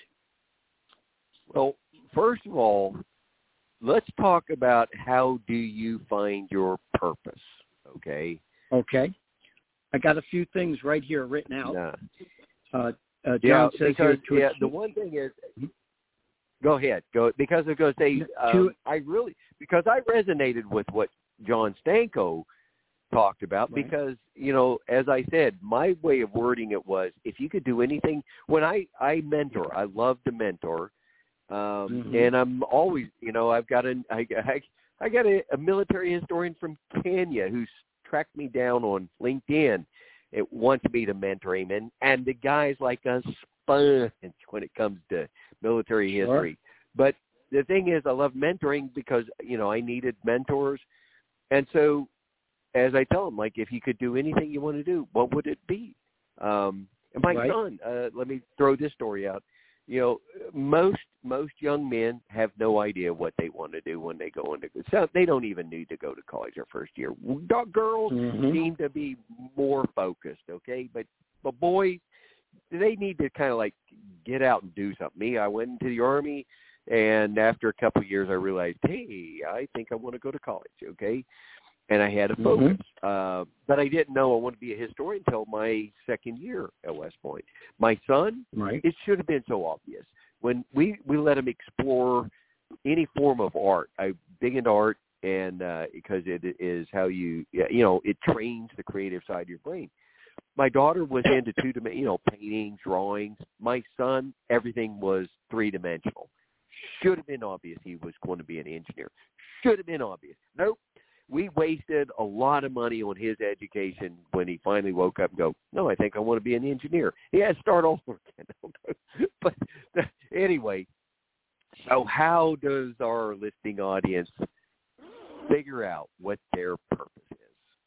Well, first of all, let's talk about how do you find your purpose, okay? Okay. I got a few things right here written out. Nah. Uh, uh, John yeah, says because here to yeah, achieve, the one thing is, go ahead, go because I was going to say, um, to, I really because I resonated with what John Stanko talked about right. because, you know, as I said, my way of wording it was, if you could do anything, when I, I mentor, I love to mentor, um, mm-hmm. and I'm always, you know, I've got a, I, I, I got a, a military historian from Kenya who's tracked me down on LinkedIn. It wants me to mentor him, and, and the guy's like a sponge when it comes to military sure. history. But the thing is, I love mentoring because, you know, I needed mentors. And so, as I tell him, like, if you could do anything you want to do, what would it be? Um, and my right. son, uh, let me throw this story out. You know, most most young men have no idea what they want to do when they go into so they don't even need to go to college their first year. Girls mm-hmm. seem to be more focused, okay? But, but boys, they need to kind of, like, get out and do something. Me, I went into the Army, and after a couple of years, I realized, hey, I think I want to go to college, okay? And I had a focus. Mm-hmm. Uh, but I didn't know I wanted to be a historian until my second year at West Point. My son, right. it should have been so obvious. When we, we let him explore any form of art, I'm big into art, and uh, because it is how you, you know, it trains the creative side of your brain. My daughter was into two, you know, paintings, drawings. My son, everything was three-dimensional. Should have been obvious he was going to be an engineer. Should have been obvious. Nope. We wasted a lot of money on his education when he finally woke up and go, no, I think I want to be an engineer. He had to start all over again. But anyway, so how does our listening audience figure out what their purpose is?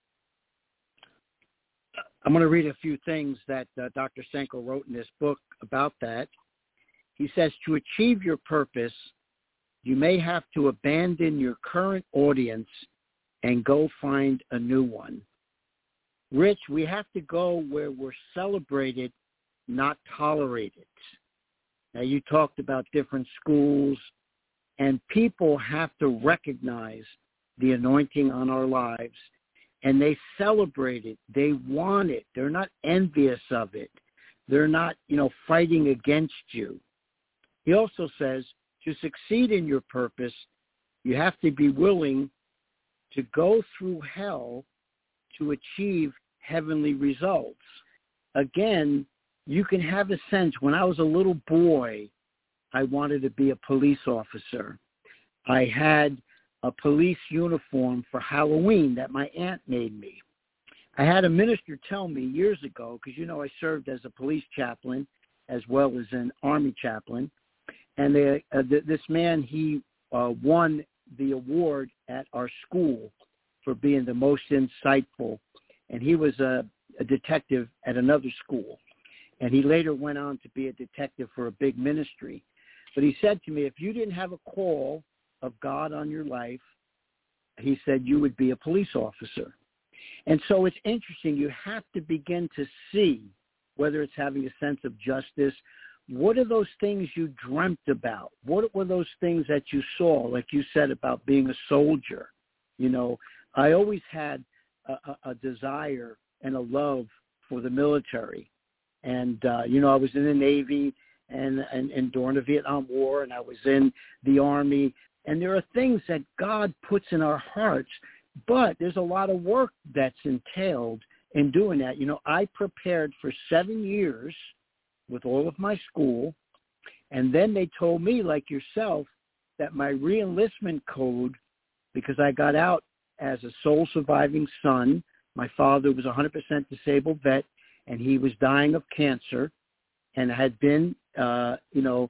I'm going to read a few things that uh, Doctor Stanko wrote in this book about that. He says, to achieve your purpose, you may have to abandon your current audience and go find a new one. Rich, we have to go where we're celebrated, not tolerated. Now, you talked about different schools, and people have to recognize the anointing on our lives, and they celebrate it. They want it. They're not envious of it. They're not, you know, fighting against you. He also says, to succeed in your purpose, you have to be willing to go through hell to achieve heavenly results. Again, you can have a sense, when I was a little boy, I wanted to be a police officer. I had a police uniform for Halloween that my aunt made me. I had a minister tell me years ago, because, you know, I served as a police chaplain as well as an Army chaplain, and they, uh, th- this man, he uh, won the award at our school for being the most insightful. And he was a, a detective at another school. And he later went on to be a detective for a big ministry. But he said to me, if you didn't have a call of God on your life, he said, you would be a police officer. And so it's interesting. You have to begin to see, whether it's having a sense of justice, what are those things you dreamt about? What were those things that you saw, like you said about being a soldier? You know, I always had a, a, a desire and a love for the military. And, uh, you know, I was in the Navy and, and, and during the Vietnam War, and I was in the Army. And there are things that God puts in our hearts, but there's a lot of work that's entailed in doing that. You know, I prepared for seven years with all of my school, and then they told me, like yourself, that my re-enlistment code, because I got out as a sole surviving son, my father was a one hundred percent disabled vet, and he was dying of cancer, and had been, uh, you know,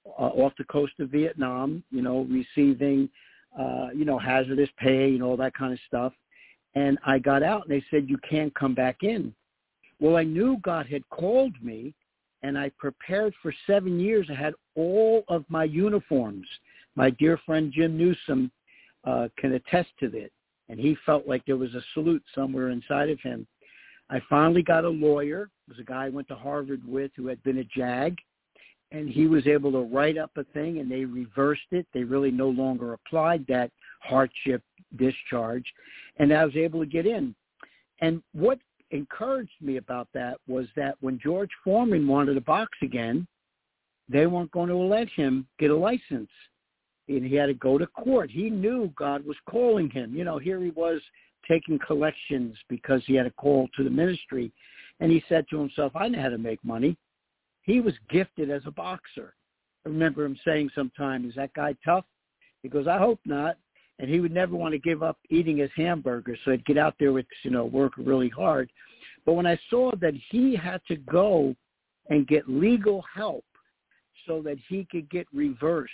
uh, off the coast of Vietnam, you know, receiving, uh, you know, hazardous pay and all that kind of stuff. And I got out, and they said, you can't come back in. Well, I knew God had called me, and I prepared for seven years. I had all of my uniforms. My dear friend Jim Newsom uh, can attest to this, and he felt like there was a salute somewhere inside of him. I finally got a lawyer. It was a guy I went to Harvard with who had been a JAG, and he was able to write up a thing, and they reversed it. They really no longer applied that hardship discharge, and I was able to get in. And what encouraged me about that was that when George Foreman wanted to box again, they weren't going to let him get a license, and he had to go to court. He knew God was calling him. You know, here he was taking collections because he had a call to the ministry, and he said to himself, I know how to make money. He was gifted as a boxer. I remember him saying sometime, is that guy tough? He goes, I hope not. And he would never want to give up eating his hamburger, so he'd get out there with, you know, work really hard. But when I saw that he had to go and get legal help so that he could get reversed,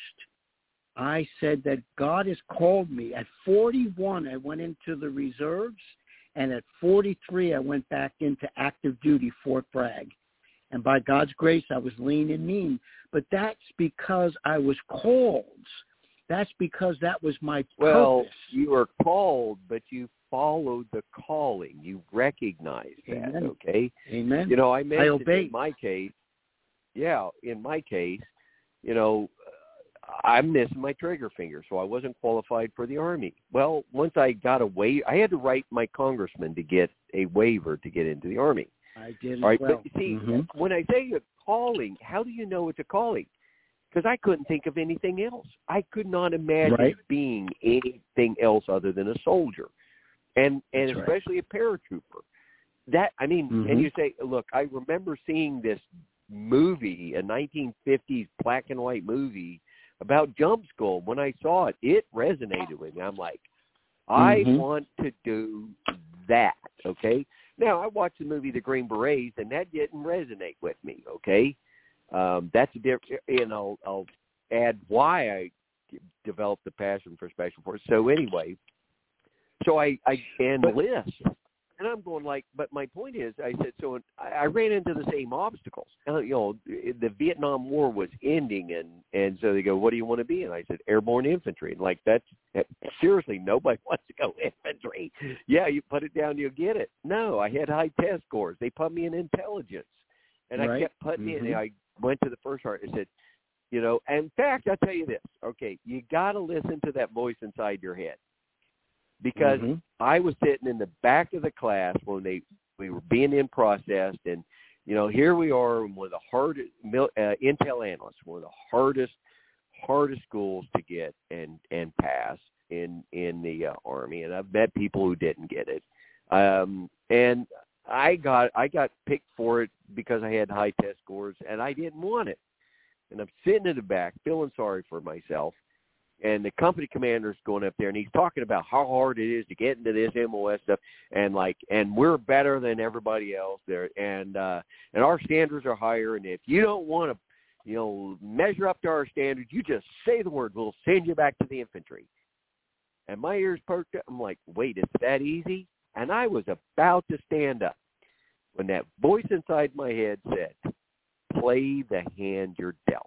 I said that God has called me. At forty-one, I went into the reserves, and at forty-three, I went back into active duty, Fort Bragg. And by God's grace, I was lean and mean. But that's because I was called. That's because that was my well, purpose. Well, you were called, but you followed the calling. You recognized that, Amen. okay? Amen. You know, I mentioned I obeyed. in my case, yeah, in my case, you know, I'm missing my trigger finger, so I wasn't qualified for the Army. Well, once I got a waiver, I had to write my congressman to get a waiver to get into the Army. I did as All right, well. but you see, mm-hmm. when I say a calling, how do you know it's a calling? Because I couldn't think of anything else. I could not imagine right. being anything else other than a soldier, and and That's especially right. a paratrooper. That I mean, mm-hmm. and you say, look, I remember seeing this movie, a nineteen fifties black and white movie about jump school. When I saw it, it resonated with me. I'm like, I mm-hmm. want to do that. Okay. Now I watched the movie The Green Berets, and that didn't resonate with me. Okay. Um, that's a different, and I'll, I'll add why I developed the passion for Special Forces. So anyway, so I, I enlist, and I'm going like, but my point is, I said, so I, I ran into the same obstacles. Uh, you know, the Vietnam War was ending, and, and so they go, what do you want to be? And I said, airborne infantry. And like, that's, seriously, nobody wants to go infantry. Yeah, you put it down, you'll get it. No, I had high test scores. They put me in intelligence, and right. I kept putting mm-hmm. in, and I went to the first heart and said, you know, in fact, I'll tell you this, okay, you got to listen to that voice inside your head. Because mm-hmm. I was sitting in the back of the class when they we were being in processed, and, you know, here we are in one of the hardest, uh, Intel analysts, one of the hardest, hardest schools to get and, and pass in, in the uh, Army, and I've met people who didn't get it. Um, and I got I got picked for it because I had high test scores, and I didn't want it. And I'm sitting in the back feeling sorry for myself, and the company commander's going up there, and he's talking about how hard it is to get into this M O S stuff, and like, and we're better than everybody else there, and uh, and our standards are higher, and if you don't want to, you know, measure up to our standards, you just say the word, we'll send you back to the infantry. And my ears perked up. I'm like, wait, it's that easy? And I was about to stand up when that voice inside my head said, play the hand you're dealt.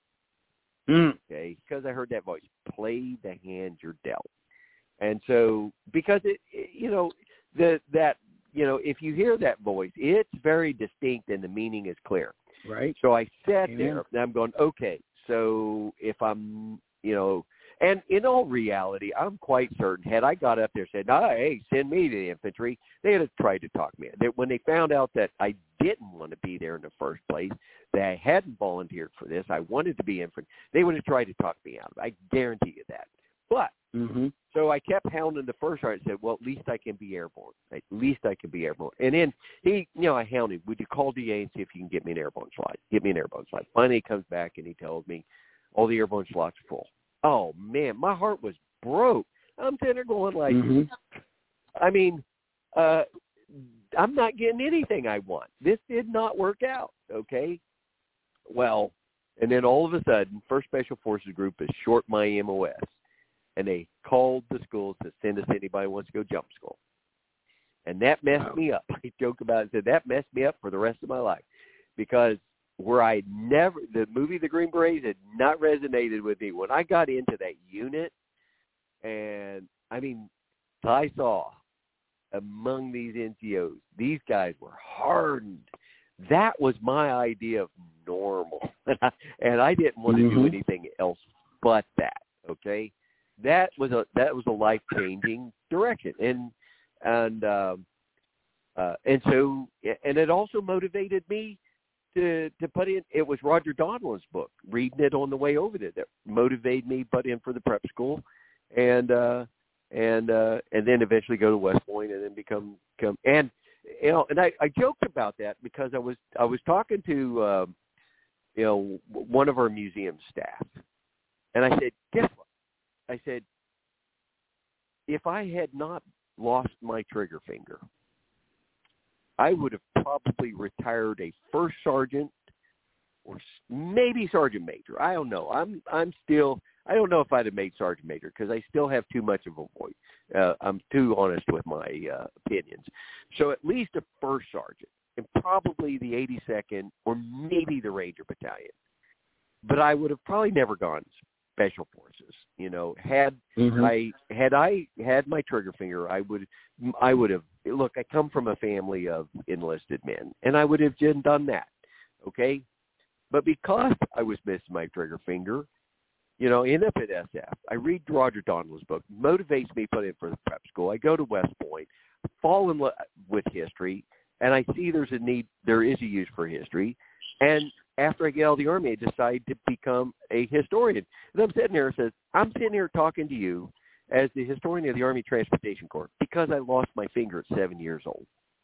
Mm. Okay, because I heard that voice, play the hand you're dealt. And so, because it, it you know, the that, you know, if you hear that voice, it's very distinct and the meaning is clear. Right. So I sat Amen. there, and I'm going, okay, so if I'm, you know, and in all reality, I'm quite certain, had I got up there and said, oh, hey, send me to the infantry, they would have tried to talk me. They, when they found out that I didn't want to be there in the first place, that I hadn't volunteered for this, I wanted to be infantry, they would have tried to talk me out of it. I guarantee you that. But, mm-hmm. so I kept hounding the first sergeant and said, well, at least I can be airborne. At least I can be airborne. And then he, you know, I hounded, would you call D A and see if you can get me an airborne slot? Get me an airborne slot. Finally, he comes back and he tells me all the airborne slots are full. Oh, man, my heart was broke. I'm sitting there going like, mm-hmm. I mean, uh, I'm not getting anything I want. This did not work out, okay? Well, And then all of a sudden, First Special Forces Group is short my M O S, and they called the schools to send us anybody who wants to go jump school. And that messed Wow. me up. I joke about it. Said that messed me up for the rest of my life, because where I never, the movie The Green Berets had not resonated with me. When I got into that unit, and I mean, I saw among these N C Os, these guys were hardened. That was my idea of normal, and I didn't want to mm-hmm. do anything else but that. Okay, that was a that was a life changing direction, and and um, uh, and so and it also motivated me to to put in. It was Roger Donald's book, reading it on the way over there, that motivated me to put in for the prep school, and uh, and uh, and then eventually go to West Point, and then become come and. You know, and I, I joked about that because I was I was talking to uh, you know one of our museum staff, and I said, guess what? I said, if I had not lost my trigger finger, I would have probably retired a first sergeant or maybe sergeant major. I don't know. I'm I'm still I don't know if I'd have made sergeant major because I still have too much of a voice. Uh, I'm too honest with my uh, opinions. So at least a first sergeant, and probably the eighty-second or maybe the Ranger Battalion. But I would have probably never gone special forces. You know, had mm-hmm. I had I had my trigger finger, I would I would have. Look, I come from a family of enlisted men, and I would have just done that. Okay, but because I was missing my trigger finger, you know, end up at S F. I read Roger Donald's book, motivates me to put in for the prep school. I go to West Point, fall in love with history, and I see there's a need, there is a use for history. And after I get out of the Army, I decide to become a historian. And I'm sitting here and says, I'm sitting here talking to you as the historian of the Army Transportation Corps because I lost my finger at seven years old.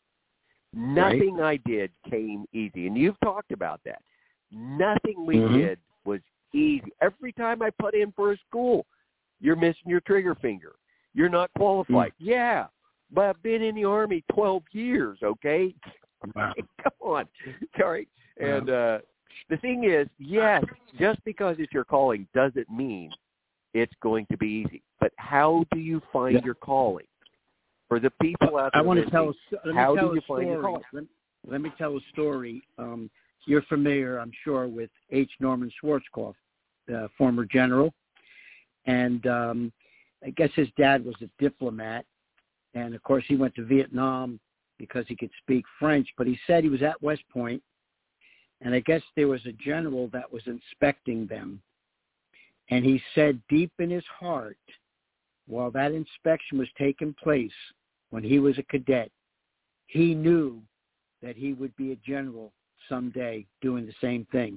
Nothing right. I did came easy. And you've talked about that. Nothing we mm-hmm. did was easy. Every time I put in for a school, you're missing your trigger finger. You're not qualified. Mm. Yeah, but I've been in the Army twelve years, okay? Wow. Come on. Sorry. Wow. And uh, the thing is, yes, just because it's your calling doesn't mean it's going to be easy. But how do you find yeah. your calling? For the people out there, I want to tell. Let me how tell do you a find story. your calling? Let, let me tell a story. Um, You're familiar, I'm sure, with H. Norman Schwarzkopf, the former general. And um, I guess his dad was a diplomat. And, of course, he went to Vietnam because he could speak French. But he said he was at West Point, and I guess there was a general that was inspecting them. And he said deep in his heart, while that inspection was taking place, when he was a cadet, he knew that he would be a general someday doing the same thing.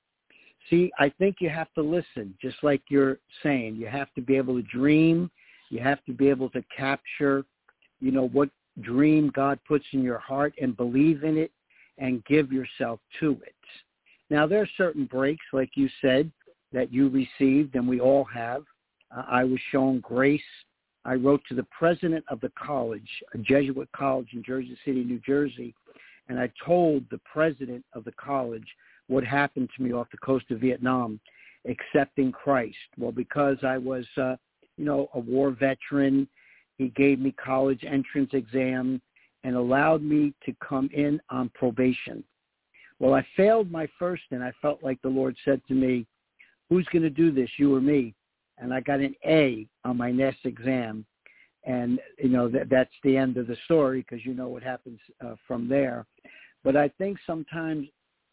See, I think you have to listen, just like you're saying. You have to be able to dream. You have to be able to capture, you know, what dream God puts in your heart and believe in it and give yourself to it. Now, there are certain breaks, like you said, that you received, and we all have. Uh, I was shown grace. I wrote to the president of the college, a Jesuit college in Jersey City, New Jersey, and I told the president of the college what happened to me off the coast of Vietnam, accepting Christ. Well, because I was, uh, you know, a war veteran, he gave me college entrance exam and allowed me to come in on probation. Well, I failed my first, and I felt like the Lord said to me, who's going to do this, you or me? And I got an A on my next exam. And, you know, that, that's the end of the story because you know what happens uh, from there. But I think sometimes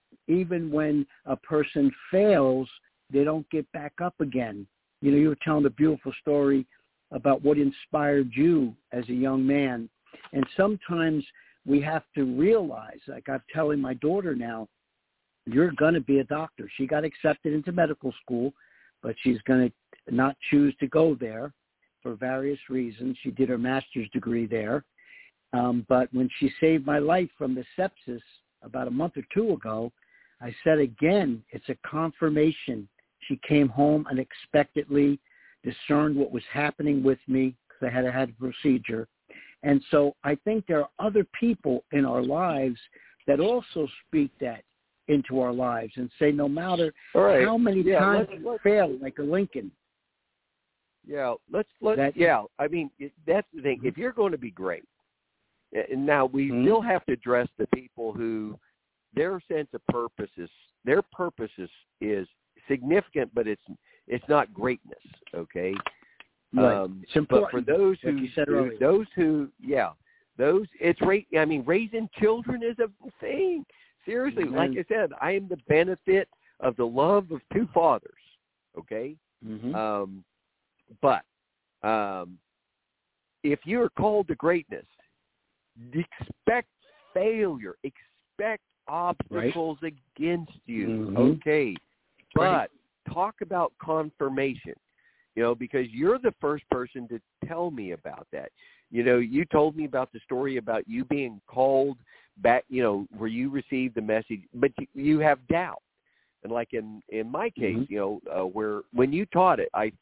even when a person fails, they don't get back up again. You know, you were telling a beautiful story about what inspired you as a young man. And sometimes we have to realize, like I'm telling my daughter now, you're going to be a doctor. She got accepted into medical school, but she's going to not choose to go there for various reasons. She did her master's degree there. Um, but when she saved my life from the sepsis about a month or two ago, I said again, it's a confirmation. She came home unexpectedly, discerned what was happening with me because I had had a procedure. And so I think there are other people in our lives that also speak that into our lives and say, no matter All right. how many yeah, times let's, we let's, fail, like a Lincoln. Yeah, let's let's That, yeah. I mean, it, that's the thing. If you're going to be great, and now we mm-hmm. still have to address the people who their sense of purpose is their purpose is, is significant, but it's it's not greatness. Okay. Right. Um, it's important. But for those who, like you said who earlier. those who yeah those it's ra- I mean raising children is a thing. Seriously, Mm-hmm. like I said, I am the benefit of the love of two fathers. Okay. Mm-hmm. Um, but um, if you're called to greatness, expect failure, expect obstacles right. against you. Mm-hmm. Okay. But right. talk about confirmation, you know, because you're the first person to tell me about that. You know, you told me about the story about you being called back, you know, where you received the message, but you, you have doubt. And like in, in my case, mm-hmm. you know, uh, where when you taught it, I,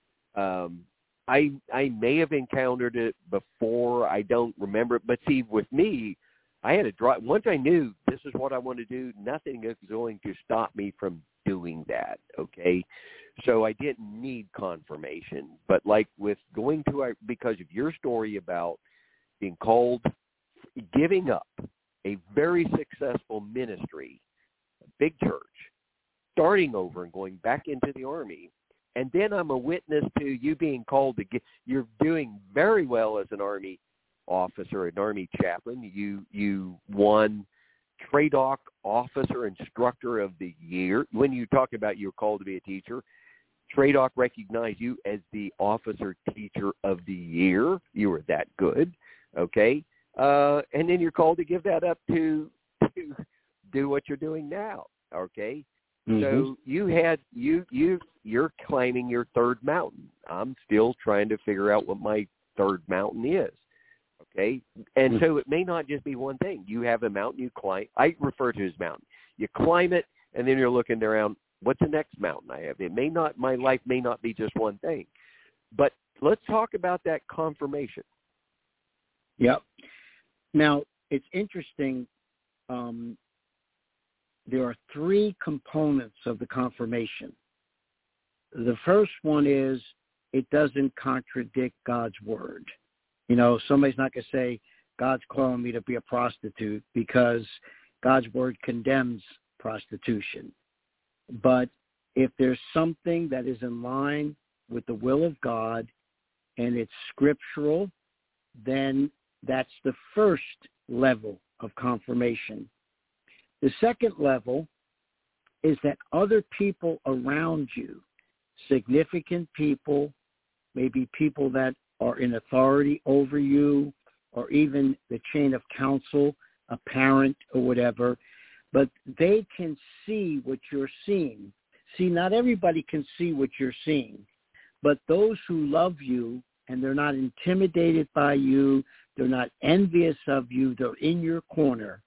um, I, I may have encountered it before. I don't remember it. But see, with me, I had a drive. Once I knew this is what I want to do, nothing is going to stop me from doing that. Okay. So I didn't need confirmation. But like with going to, our, because of your story about being called, giving up a very successful ministry, a big church, starting over and going back into the Army. And then I'm a witness to you being called to get, you're doing very well as an Army officer, an Army chaplain. You, you won TRADOC Officer Instructor of the Year. When you talk about you're called to be a teacher, TRADOC recognized you as the Officer Teacher of the Year. You were that good. Okay. Uh, and then you're called to give that up to, to do what you're doing now. Okay. Mm-hmm. So you had, you, you, you're climbing your third mountain. I'm still trying to figure out what my third mountain is. Okay. And mm-hmm. so it may not just be one thing. You have a mountain you climb. I refer to as mountain. You climb it and then you're looking around. What's the next mountain I have? It may not, my life may not be just one thing, but let's talk about that confirmation. Yep. Now it's interesting. Um, there are three components of the confirmation. The first one is it doesn't contradict God's word. You know, somebody's not going to say, God's calling me to be a prostitute, because God's word condemns prostitution. But if there's something that is in line with the will of God and it's scriptural, then that's the first level of confirmation. The second level is that other people around you, significant people, maybe people that are in authority over you, or even the chain of counsel, a parent or whatever, but they can see what you're seeing. See, not everybody can see what you're seeing, but those who love you and they're not intimidated by you, they're not envious of you, they're in your corner,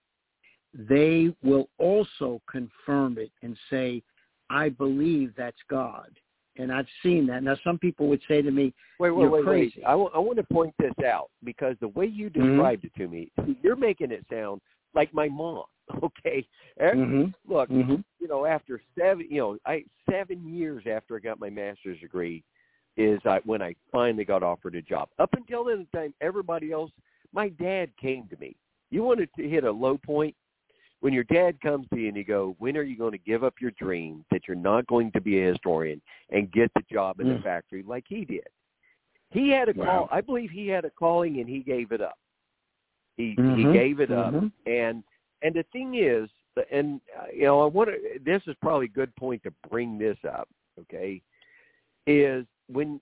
they will also confirm it and say, I believe that's God. And I've seen that. Now, some people would say to me, wait, wait, you're wait, crazy. Wait. I, w- I want to point this out, because the way you described mm-hmm. it to me, you're making it sound like my mom, okay? Mm-hmm. Look, mm-hmm. you know, after seven, you know, I seven years after I got my master's degree is I, when I finally got offered a job. Up until then time, everybody else, my dad came to me. You wanted to hit a low point? When your dad comes to you and you go, when are you going to give up your dream that you're not going to be a historian and get the job in mm. the factory like he did? He had a wow. call. I believe he had a calling and he gave it up. He mm-hmm. he gave it mm-hmm. up. And and the thing is, and uh, you know, I want to. This is probably a good point to bring this up. Okay, is when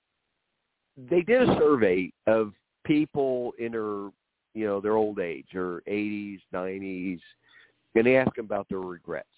they did a survey of people in their, you know, their old age, or eighties, nineties. And they ask them about their regrets.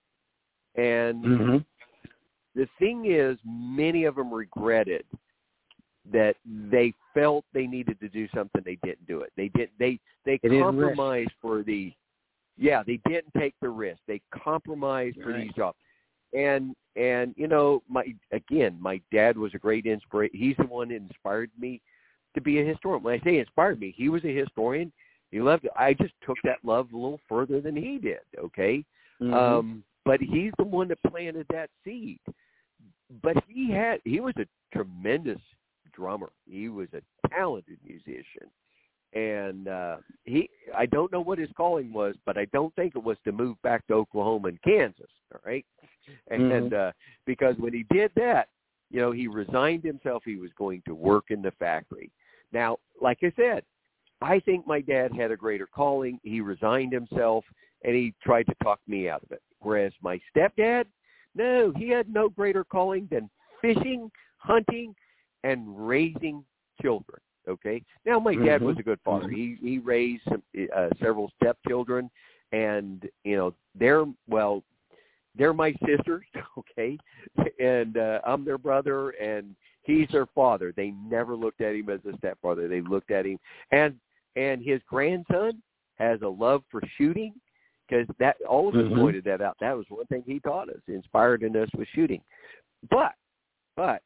And mm-hmm. the thing is, many of them regretted that they felt they needed to do something. They didn't do it. They did. They they it compromised for the. Yeah, they didn't take the risk. They compromised right. for these jobs. And and you know, my again, my dad was a great inspiration. He's the one that inspired me to be a historian. When I say inspired me, he was a historian. He loved it. I just took that love a little further than he did, okay? Mm-hmm. Um, but he's the one that planted that seed. But he had he was a tremendous drummer. He was a talented musician. And uh, he, I don't know what his calling was, but I don't think it was to move back to Oklahoma and Kansas, all right? And Mm-hmm. uh, because when he did that, you know, he resigned himself. He was going to work in the factory. Now, like I said, I think my dad had a greater calling. He resigned himself, and he tried to talk me out of it. Whereas my stepdad, no, he had no greater calling than fishing, hunting, and raising children. Okay. Now, my dad Mm-hmm. was a good father. He he raised some, uh, several stepchildren, and you know they're well, they're my sisters. Okay, and uh, I'm their brother, and he's their father. They never looked at him as a stepfather. They looked at him, and and his grandson has a love for shooting, because that Aldous Mm-hmm. pointed that out. That was one thing he taught us, inspired in us with shooting. But but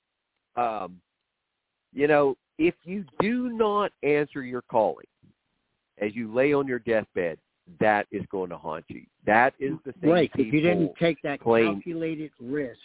um, you know. If you do not answer your calling as you lay on your deathbed, that is going to haunt you. That is the thing. Right. If you didn't take that claim. calculated risk.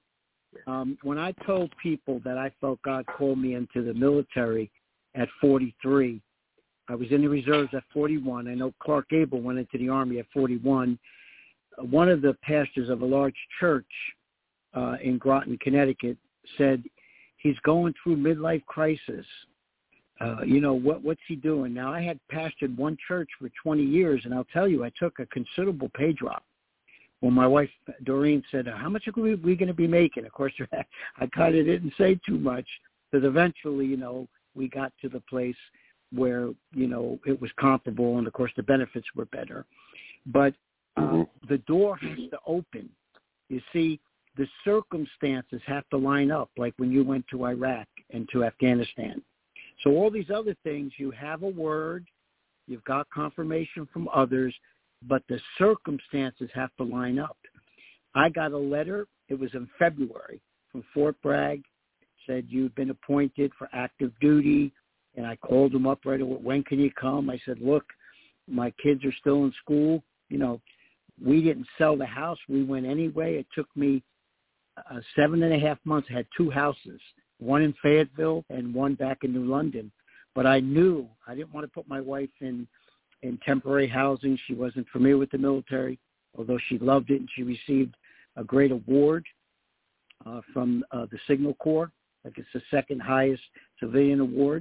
Um, when I told people that I felt God called me into the military at forty-three, I was in the reserves at forty-one. I know Clark Gable went into the Army at forty-one. Uh, one of the pastors of a large church uh, in Groton, Connecticut, said, he's going through midlife crisis. Uh, you know, what what's he doing? Now, I had pastored one church for twenty years, and I'll tell you, I took a considerable pay drop. When my wife, Doreen, said, how much are we, we going to be making? Of course, I kind of didn't say too much, because eventually, you know, we got to the place where, you know, it was comparable, and, of course, the benefits were better. But uh, mm-hmm. the door has to open. You see, the circumstances have to line up, like when you went to Iraq and to Afghanistan. So all these other things, you have a word, you've got confirmation from others, but the circumstances have to line up. I got a letter, it was in February, from Fort Bragg, said you've been appointed for active duty, and I called them up right away, when can you come? I said, look, my kids are still in school. You know, we didn't sell the house. We went anyway. It took me Uh, seven and a half months. I had two houses, one in Fayetteville and one back in New London. But I knew I didn't want to put my wife in, in temporary housing. She wasn't familiar with the military, although she loved it, and she received a great award uh, from uh, the Signal Corps. Like it's the second highest civilian award.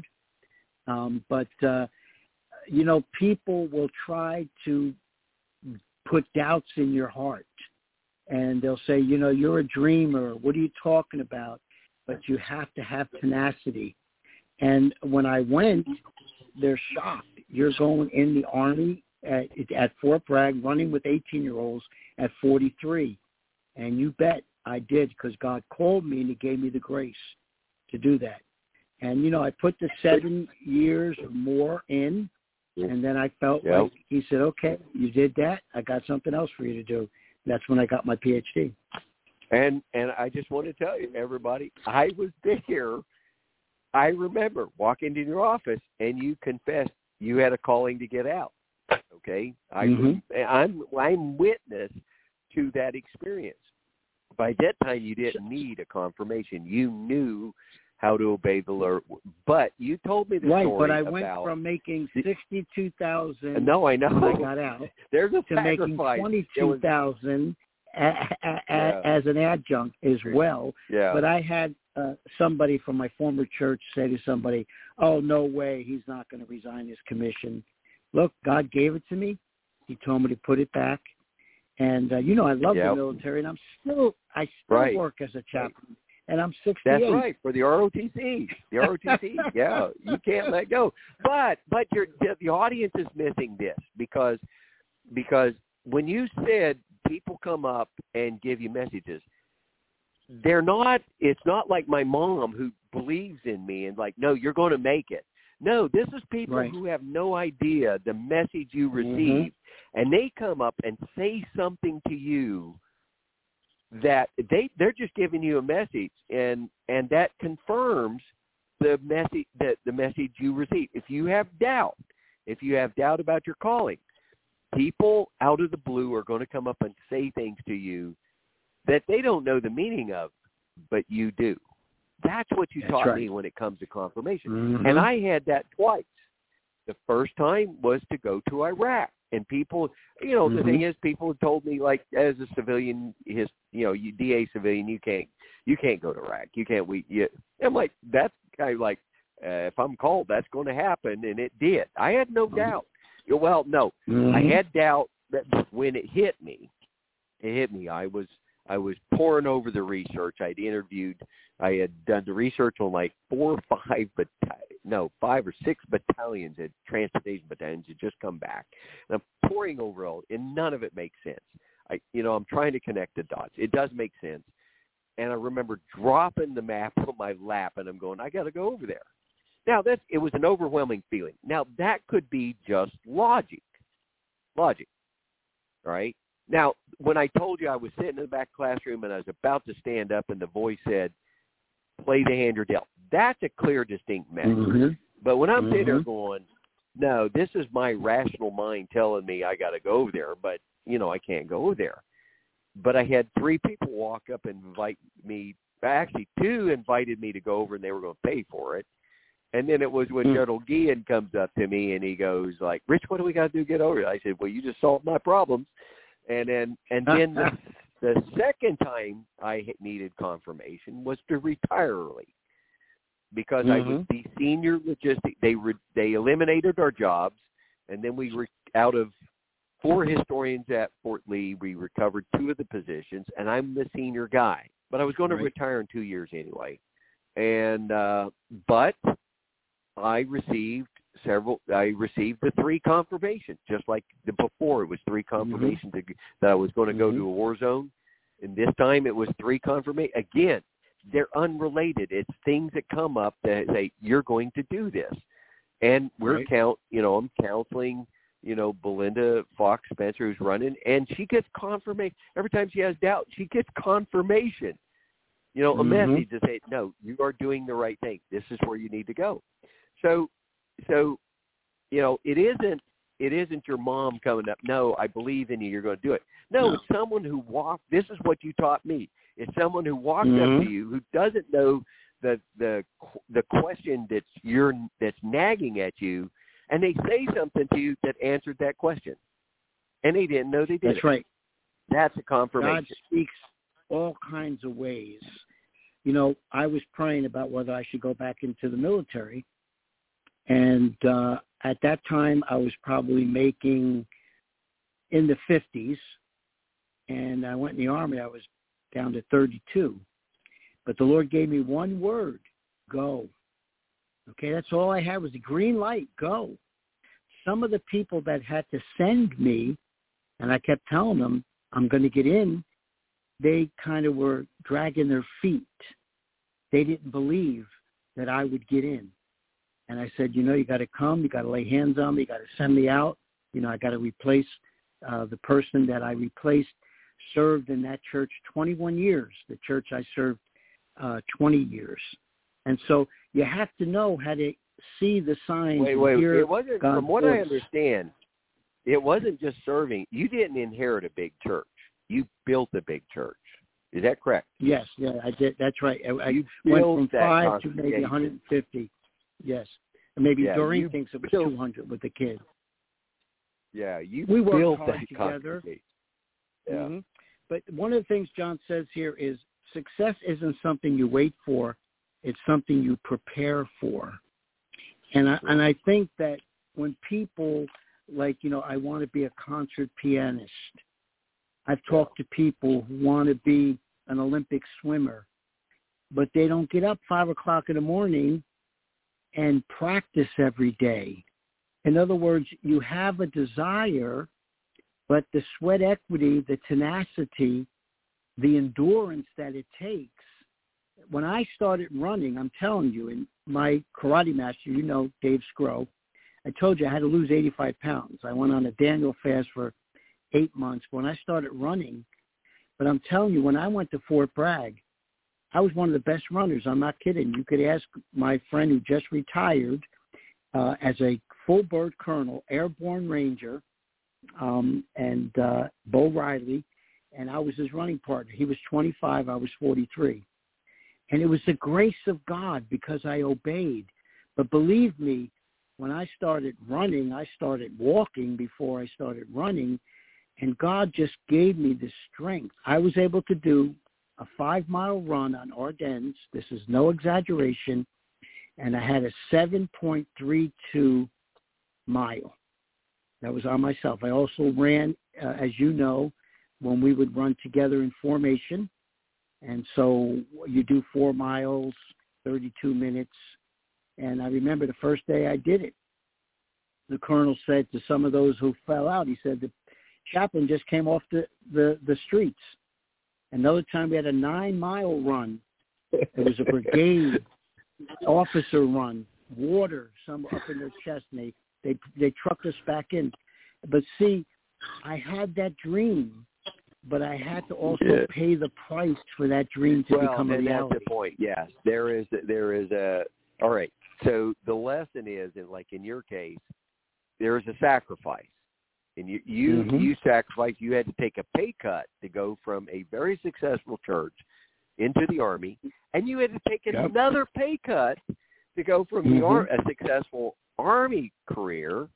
Um, but, uh, you know, people will try to put doubts in your heart. And they'll say, you know, you're a dreamer. What are you talking about? But you have to have tenacity. And when I went, they're shocked. You're going in the Army at, at Fort Bragg, running with eighteen-year-olds at forty-three. And you bet I did, because God called me and he gave me the grace to do that. And, you know, I put the seven years or more in, and then I felt yep. like he said, okay, you did that. I got something else for you to do. That's when I got my P H D. And and I just want to tell you, everybody, I was there. I remember walking into your office, and you confessed you had a calling to get out. Okay, I mm-hmm. I'm I'm witness to that experience. By that time, you didn't need a confirmation. You knew how to obey the Lord. But you told me the right, story but I about, went from making sixty-two thousand. No, I know. When I got out. There's a to sacrifice. making twenty-two thousand yeah. as an adjunct as well. Yeah. But I had uh, somebody from my former church say to somebody, "Oh, no way, he's not going to resign his commission." Look, God gave it to me. He told me to put it back. And uh, you know, I love yep. the military, and I'm still I still right. work as a chaplain. And I'm sixty-eight. That's right, for the R O T C. The R O T C, yeah, you can't let go. But but you're, the audience is missing this because because when you said people come up and give you messages, they're not. It's not like my mom who believes in me and like, no, you're going to make it. No, this is people right. who have no idea the message you receive, mm-hmm. and they come up and say something to you that they they're just giving you a message, and and that confirms the message that the message you receive. If you have doubt, if you have doubt about your calling, people out of the blue are going to come up and say things to you that they don't know the meaning of, but you do. That's what you That's taught right. me when it comes to confirmation. Mm-hmm. And I had that twice. The first time was to go to Iraq. And people, you know, mm-hmm. the thing is, people have told me, like, as a civilian, his, you know, you D A civilian, you can't, you can't go to Iraq. You can't. We. You, I'm like, that's kind of like, uh, if I'm called, that's going to happen, and it did. I had no mm-hmm. doubt. Well, no, mm-hmm. I had doubt that when it hit me, it hit me. I was, I was pouring over the research. I'd interviewed. I had done the research on like four or five, but no, five or six battalions, had transportation battalions had just come back. And I'm pouring over all, and none of it makes sense. I, you know, I'm trying to connect the dots. It does make sense. And I remember dropping the map on my lap, and I'm going, I got to go over there. Now, that's, it was an overwhelming feeling. Now, that could be just logic. Logic, right? Now, when I told you I was sitting in the back classroom and I was about to stand up and the voice said, play the hand you're dealt, that's a clear, distinct message. Mm-hmm. But when I'm mm-hmm. sitting there going, no, this is my rational mind telling me I got to go over there, but, you know, I can't go over there. But I had three people walk up and invite me. Actually, two invited me to go over, and they were going to pay for it. And then it was when mm. General Guillen comes up to me, and he goes, like, Rich, what do we got to do to get over it? I said, well, you just solved my problems. And then and then the, the second time I needed confirmation was to retire early, because mm-hmm. I was the senior logistic. They re, they eliminated our jobs, and then we were out of four historians at Fort Lee. We recovered two of the positions, and I'm the senior guy. But I was going to right. retire in two years anyway. And uh, but I received several. I received the three confirmations, just like the before. It was three confirmations mm-hmm. to, that I was going to go mm-hmm. to a war zone, and this time it was three confirmations. Again, they're unrelated. It's things that come up that say you're going to do this, and we're right. count. You know, I'm counseling. You know, Belinda Fox Spencer, who's running, and she gets confirmation. Every time she has doubt, she gets confirmation. You know, a mm-hmm. message to say, no, you are doing the right thing. This is where you need to go. So, so, you know, it isn't, it isn't your mom coming up, no, I believe in you, you're going to do it. No, no. It's someone who walked, this is what you taught me. It's someone who walked mm-hmm. up to you who doesn't know the, the, the question that's you're, that's nagging at you, and they say something to you that answered that question. And they didn't know they did. That's it. right. That's a confirmation. God speaks all kinds of ways. You know, I was praying about whether I should go back into the military. And uh, at that time, I was probably making in the fifties. And I went in the Army. I was down to thirty-two. But the Lord gave me one word, go. Okay, that's all I had was a green light, go. Some of the people that had to send me, and I kept telling them, I'm going to get in, they kind of were dragging their feet. They didn't believe that I would get in. And I said, you know, you got to come, you got to lay hands on me, you got to send me out. You know, I got to replace uh, the person that I replaced, served in that church twenty-one years, the church I served uh, twenty years. And so you have to know how to see the signs. Wait, wait, hear it wasn't, God's from what voice. I understand, it wasn't just serving. You didn't inherit a big church. You built a big church. Is that correct? Yes, yeah, I did. That's right. I, you I went from five to maybe one hundred fifty. Yes. And maybe yeah, Doreen thinks it was built, two hundred with the kids. Yeah, you we built worked hard that together. Yeah. Mm-hmm. But one of the things John says here is success isn't something you wait for. It's something you prepare for. And I, and I think that when people, like, you know, I want to be a concert pianist. I've talked to people who want to be an Olympic swimmer, but they don't get up five o'clock in the morning and practice every day. In other words, you have a desire, but the sweat equity, the tenacity, the endurance that it takes. When I started running, I'm telling you, and my karate master, you know, Dave Scrow, I told you I had to lose eighty-five pounds. I went on a Daniel fast for eight months. When I started running, but I'm telling you, when I went to Fort Bragg, I was one of the best runners. I'm not kidding. You could ask my friend who just retired uh, as a full bird colonel, airborne ranger, um, and uh, Bo Riley, and I was his running partner. He was twenty-five, I was forty-three. And it was the grace of God because I obeyed. But believe me, when I started running, I started walking before I started running, and God just gave me the strength. I was able to do a five-mile run on Ardennes. This is no exaggeration. And I had a seven point three two mile. That was on myself. I also ran, uh, as you know, when we would run together in formation. And so you do four miles, thirty-two minutes. And I remember the first day I did it, the colonel said to some of those who fell out, he said, the chaplain just came off the, the, the streets. Another time we had a nine-mile run. It was a brigade officer run, water, some up in their chest, and they, they, they trucked us back in. But see, I had that dream, but I had to also yeah. pay the price for that dream to well, become a and reality. that's the point, yes. There is, there is a, all right, so the lesson is, in, like in your case, there is a sacrifice. And you, you, mm-hmm. you sacrificed, you had to take a pay cut to go from a very successful church into the Army, and you had to take yep. another pay cut to go from mm-hmm. the ar- a successful Army career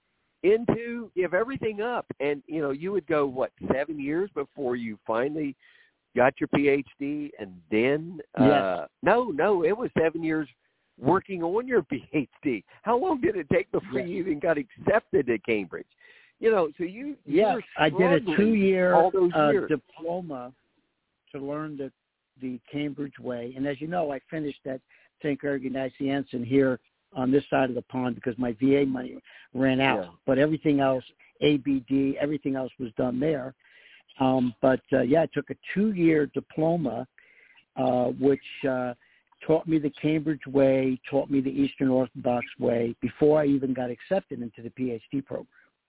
into give everything up. And, you know, you would go, what, seven years before you finally got your P H D, and then, yes. uh, no, no, it was seven years working on your P H D. How long did it take before yes. you even got accepted at Cambridge? You know, so you, yes, I did a two-year all those uh, years. diploma to learn the, the Cambridge way. And as you know, I finished at Saint George Nazianzen here on this side of the pond because my V A money ran out. Yeah. But everything else, A B D, everything else was done there. Um, but, uh, yeah, I took a two-year diploma, uh, which uh, taught me the Cambridge way, taught me the Eastern Orthodox way before I even got accepted into the P H D program.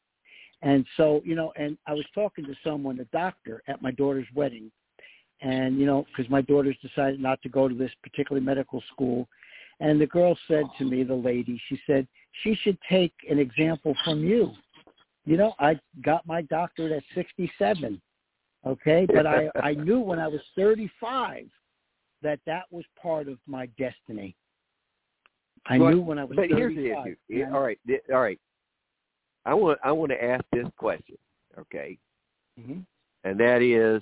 And so, you know, and I was talking to someone, a doctor, at my daughter's wedding. And, you know, because my daughter's decided not to go to this particular medical school. And the girl said to me, the lady, she said, she should take an example from you. You know, I got my doctorate at sixty-seven, okay? But I, I knew when I was thirty-five that that was part of my destiny. I but, knew when I was but thirty-five. But here's the issue. All right, all right. I want I want to ask this question, okay? Mm-hmm. And that is,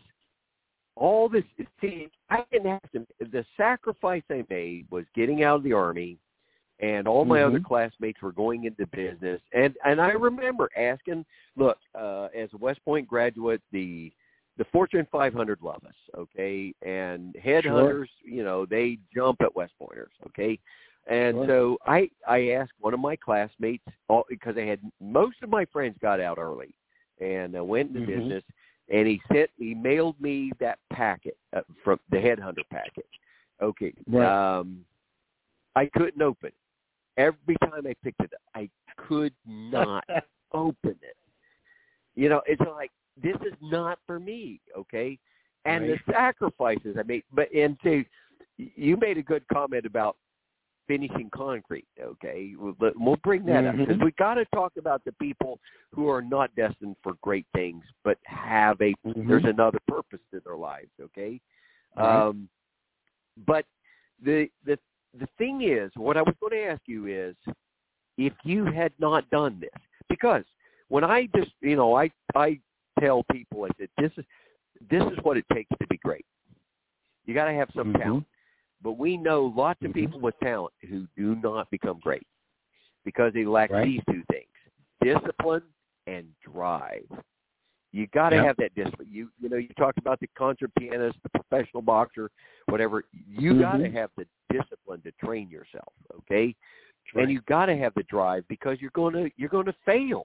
all this. See, I didn't have to. The sacrifice I made was getting out of the Army, and all my mm-hmm. other classmates were going into business. And and I remember asking, look, uh, as a West Point graduate, the the Fortune five hundred love us, okay, and headhunters, sure. you know, they jump at West Pointers, okay. And sure. so I, I asked one of my classmates, all, because I had most of my friends got out early and uh, went into mm-hmm. business, and he sent, he mailed me that packet uh, from the headhunter packet. Okay. Right. Um, I couldn't open it. Every time I picked it up, I could not open it. You know, it's like, this is not for me. Okay. And right. the sacrifices I made, but, and so you made a good comment about finishing concrete, okay? We'll, we'll bring that mm-hmm. up because we got to talk about the people who are not destined for great things, but have a mm-hmm. there's another purpose to their lives, okay? Right. Um, but the the the thing is, what I was going to ask you is, if you had not done this, because when I just you know I I tell people, I said this is this is what it takes to be great. You got to have some mm-hmm. talent. But we know lots of mm-hmm. people with talent who do not become great because they lack right. these two things: discipline and drive. You got to yep. have that discipline. You you know you talked about the concert pianist, the professional boxer, whatever. You mm-hmm. got to have the discipline to train yourself, okay? Right. And you got to have the drive because you're going to you're going to fail.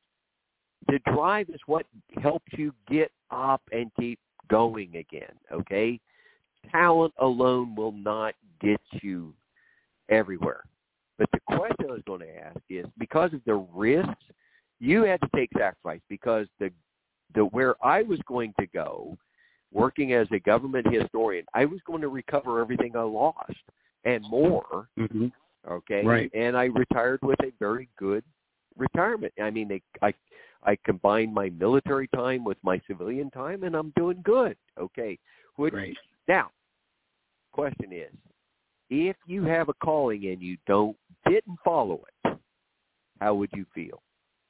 The drive is what helps you get up and keep going again, okay? Talent alone will not get you everywhere. But the question I was going to ask is, because of the risks, you had to take sacrifice because the the where I was going to go, working as a government historian, I was going to recover everything I lost and more. Mm-hmm. Okay, right. and I retired with a very good retirement. I mean, they, I I combine my military time with my civilian time, and I'm doing good. Okay. Which, Great. Now, question is, if you have a calling and you don't didn't follow it, how would you feel?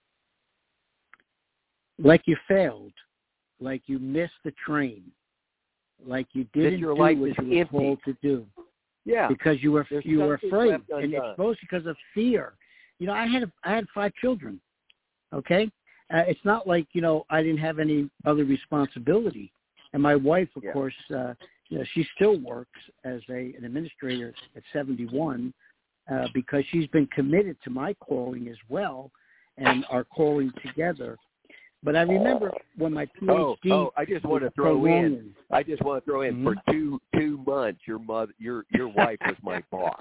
Like you failed, like you missed the train, like you didn't your do life what is you were empty. told to do. Yeah. Because you were There's you were something afraid, left and undone. it's mostly because of fear. You know, I had I had five children. Okay, uh, it's not like you know I didn't have any other responsibility, and my wife, of Yeah. course, uh, you know, she still works as a an administrator at seventy-one uh, because she's been committed to my calling as well, and our calling together. But I remember when my PhD. Oh, oh, I just want to throw in. prolonging. I just want to throw in Mhm. for two two months. Your mother, your your wife was my boss.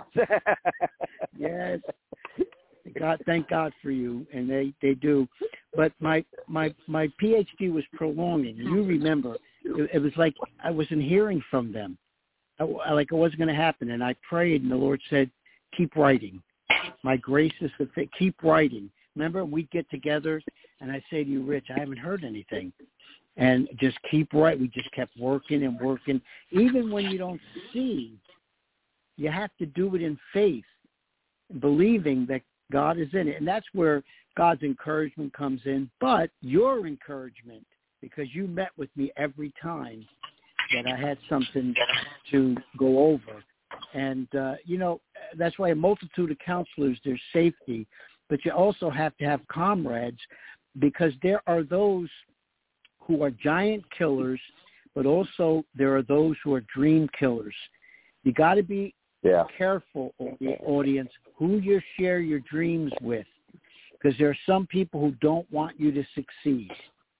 Yes. God, thank God for you, and they, they do. But my my my PhD was prolonging. You remember, it, it was like I wasn't hearing from them. I, I- like it wasn't going to happen, and I prayed, and the Lord said, "Keep writing. My grace is sufficient. Keep writing." Remember, we'd get together, and I say to you, Rich, I haven't heard anything, and just keep writing. We just kept working and working, even when you don't see. You have to do it in faith, believing that God is in it. And that's where God's encouragement comes in. But your encouragement, because you met with me every time that I had something to go over. And, uh, you know, that's why a multitude of counselors, there's safety. But you also have to have comrades, because there are those who are giant killers, but also there are those who are dream killers. You got to be Yeah. careful, audience, who you share your dreams with, because there are some people who don't want you to succeed.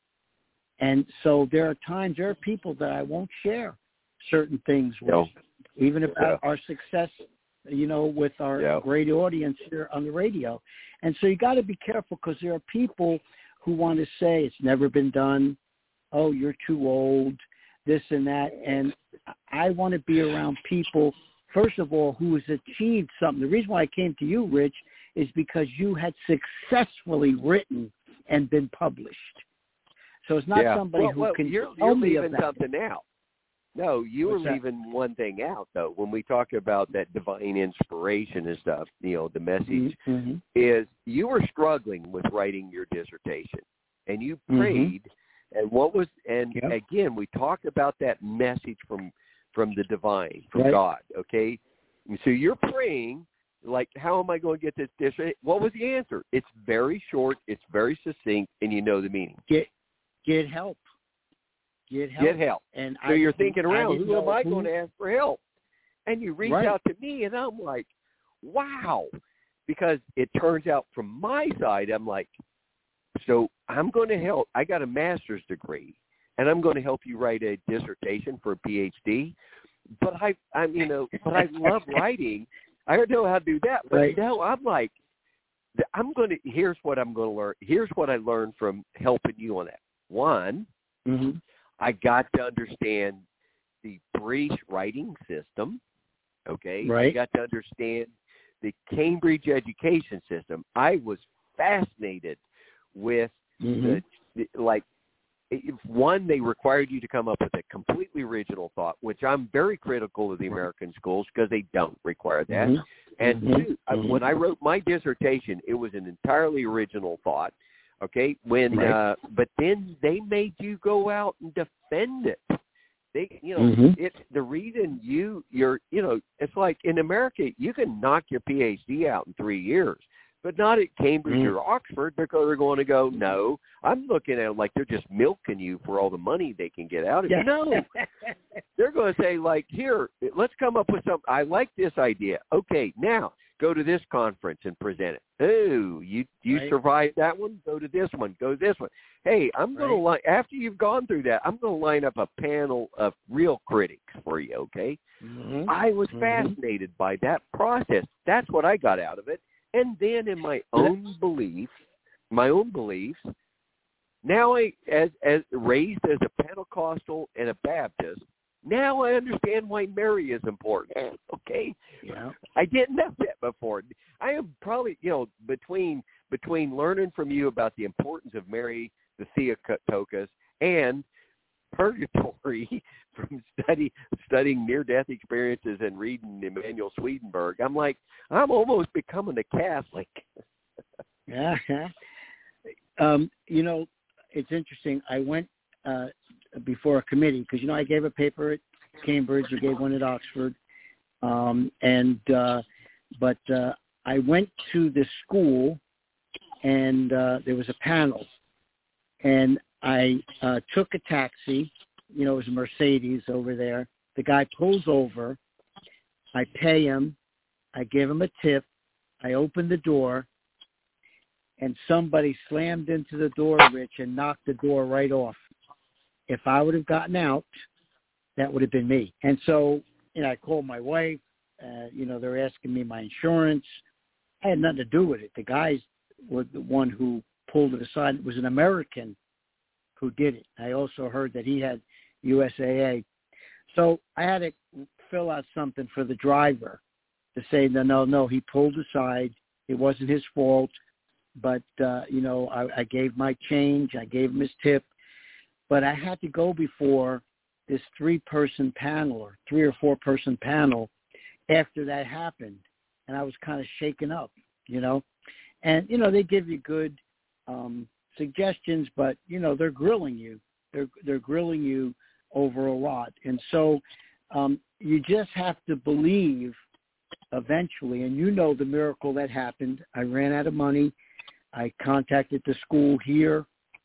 And so there are times, there are people that I won't share certain things with, No. even about Yeah. our success, you know, with our Yeah. great audience here on the radio. And so you got to be careful, because there are people who want to say it's never been done, oh, you're too old, this and that. And I want to be around people, first of all, who has achieved something. The reason why I came to you, Rich, is because you had successfully written and been published. So it's not yeah. somebody well, who well, can you're, tell you're me leaving about something out. No, you What's were that? leaving one thing out, though. When we talk about that divine inspiration and stuff, you know, the message Mm-hmm. is you were struggling with writing your dissertation, and you Mhm. prayed. And what was, and Yep. again, we talked about that message from from the divine, from Right. God. Okay, and so you're praying, like, how am I going to get this dissertation? What was the answer? It's very short, it's very succinct, and you know the meaning. Get get help. Get help. Get help. And So I you're didn't- thinking I around, didn't who am know I who- going to ask for help? And you reach Right. out to me, and I'm like, wow. Because it turns out from my side, I'm like, so I'm going to help. I got a master's degree, and I'm going to help you write a dissertation for a P H D. But I, I'm, you know, but I love writing. I don't know how to do that. But Right. no, I'm like, I'm going to, here's what I'm going to learn. Here's what I learned from helping you on that. One, Mhm. I got to understand the British writing system, okay? I Right. got to understand the Cambridge education system. I was fascinated with Mhm. the, the, like, if one, they required you to come up with a completely original thought, which I'm very critical of the American schools because they don't require that. Mhm. And Mhm. two, I- Mhm. when I wrote my dissertation, it was an entirely original thought. Okay, when Right. uh, but then they made you go out and defend it. They, you know, Mhm. it's the reason you you're, you know, it's like in America you can knock your P H D out in three years, but not at Cambridge Mm. or Oxford because they're going to go, no, I'm looking at it like they're just milking you for all the money they can get out of you. Yeah. No, they're going to say, like, here, let's come up with something. I like this idea. Okay, now go to this conference and present it. Oh, you you Right. survived that one? Go to this one. Go to this one. Hey, I'm going to line, after you've gone through that, I'm going to line up a panel of real critics for you, okay? Mhm. I was Mhm. fascinated by that process. That's what I got out of it. And then in my own beliefs, my own beliefs, now I, as as raised as a Pentecostal and a Baptist, now I understand why Mary is important. Okay, Yeah. I didn't know that before. I am probably, you know, between between learning from you about the importance of Mary the Theotokos and purgatory from study studying near-death experiences and reading Emanuel Swedenborg, I'm like, I'm almost becoming a Catholic. Yeah. Um, you know, it's interesting. I went uh, before a committee because, you know, I gave a paper at Cambridge. I gave one at Oxford. Um, and uh, but uh, I went to the school, and uh, there was a panel. And I uh, took a taxi. You know, it was a Mercedes over there. The guy pulls over. I pay him. I give him a tip. I open the door. And somebody slammed into the door, Rich, and knocked the door right off. If I would have gotten out, that would have been me. And so, you know, I called my wife. Uh, you know, they're asking me my insurance. I had nothing to do with it. The guys were the one who pulled it aside. It was an American who did it. I also heard that he had U S A A. So I had to fill out something for the driver to say, no, no, no, he pulled aside. It wasn't his fault. But, uh, you know, I, I gave my change. I gave him his tip. But I had to go before this three-person panel or three- or four-person panel after that happened. And I was kind of shaken up, you know. And, you know, they give you good um, suggestions, but, you know, they're grilling you. They're, they're grilling you over a lot. And so um, you just have to believe eventually. And you know the miracle that happened. I ran out of money. I contacted the school here,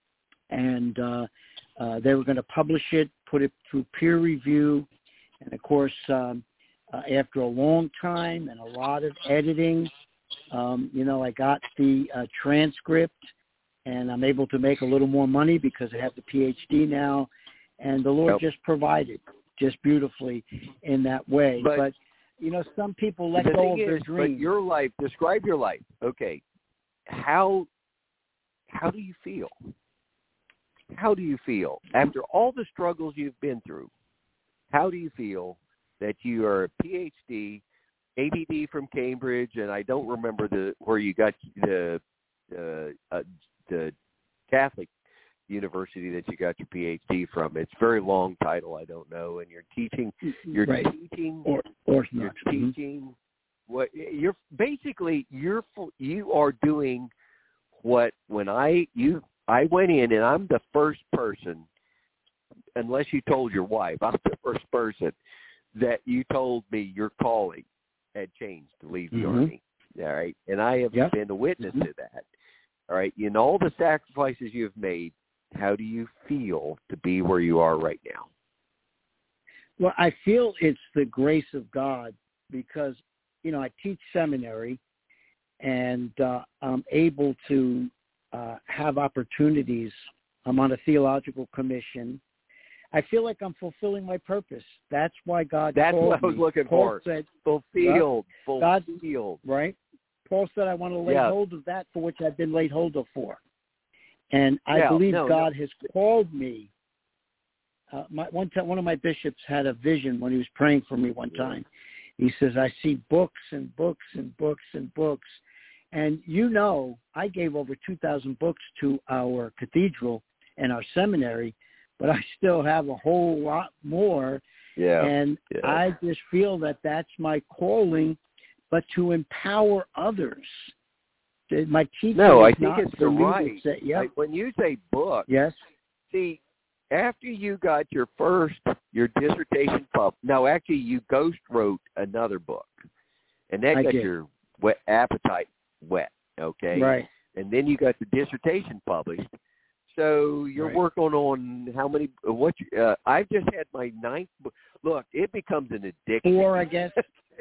and uh, uh, they were going to publish it, put it through peer review. And, of course, um, uh, after a long time and a lot of editing, um, you know, I got the uh, transcript, and I'm able to make a little more money because I have the P H D now. And the Lord Yep. just provided just beautifully in that way. But, but you know, some people let the go of thing their is, dreams. But your life, describe your life. Okay. How how do you feel? How do you feel after all the struggles you've been through? How do you feel that you are a P H D, A B D from Cambridge, and I don't remember the where you got the uh, uh, the Catholic university that you got your P H D from. It's a very long title. I don't know. And you're teaching. You're right. teaching. Or, or you're not. teaching. Mm-hmm. What you're basically you're you are doing what when I you I went in and I'm the first person, unless you told your wife, I'm the first person that you told me your calling had changed to leave the mm-hmm. Army. All right, and I have yep. been a witness mm-hmm. to that. All right, in all the sacrifices you've made, how do you feel to be where you are right now? Well, I feel it's the grace of God because, you know, I teach seminary, and uh, I'm able to uh, have opportunities. I'm on a theological commission. I feel like I'm fulfilling my purpose. That's why God That's called what I was me. looking Paul for. Said, fulfilled. well, God, fulfilled. right? Paul said, I want to lay yeah. hold of that for which I've been laid hold of for. And I yeah, believe no, God no. has called me. Uh, my, one time, one of my bishops had a vision when he was praying for me one time. He says, I see books and books and books and books. And you know, I gave over two thousand books to our cathedral and our seminary, but I still have a whole lot more. Yeah. And yeah. I just feel that that's my calling, but to empower others. My teaching No, I is think not it's the for me right. to say, yep. I, when you say book, yes. see, after you got your first, your dissertation pub, no, actually you ghost wrote another book, and that I got did. your wet appetite wet, okay? Right. And then you got the dissertation published. So you're Right. working on how many, what, you, uh, I've just had my ninth book. Look, it becomes an addiction. Four, I guess.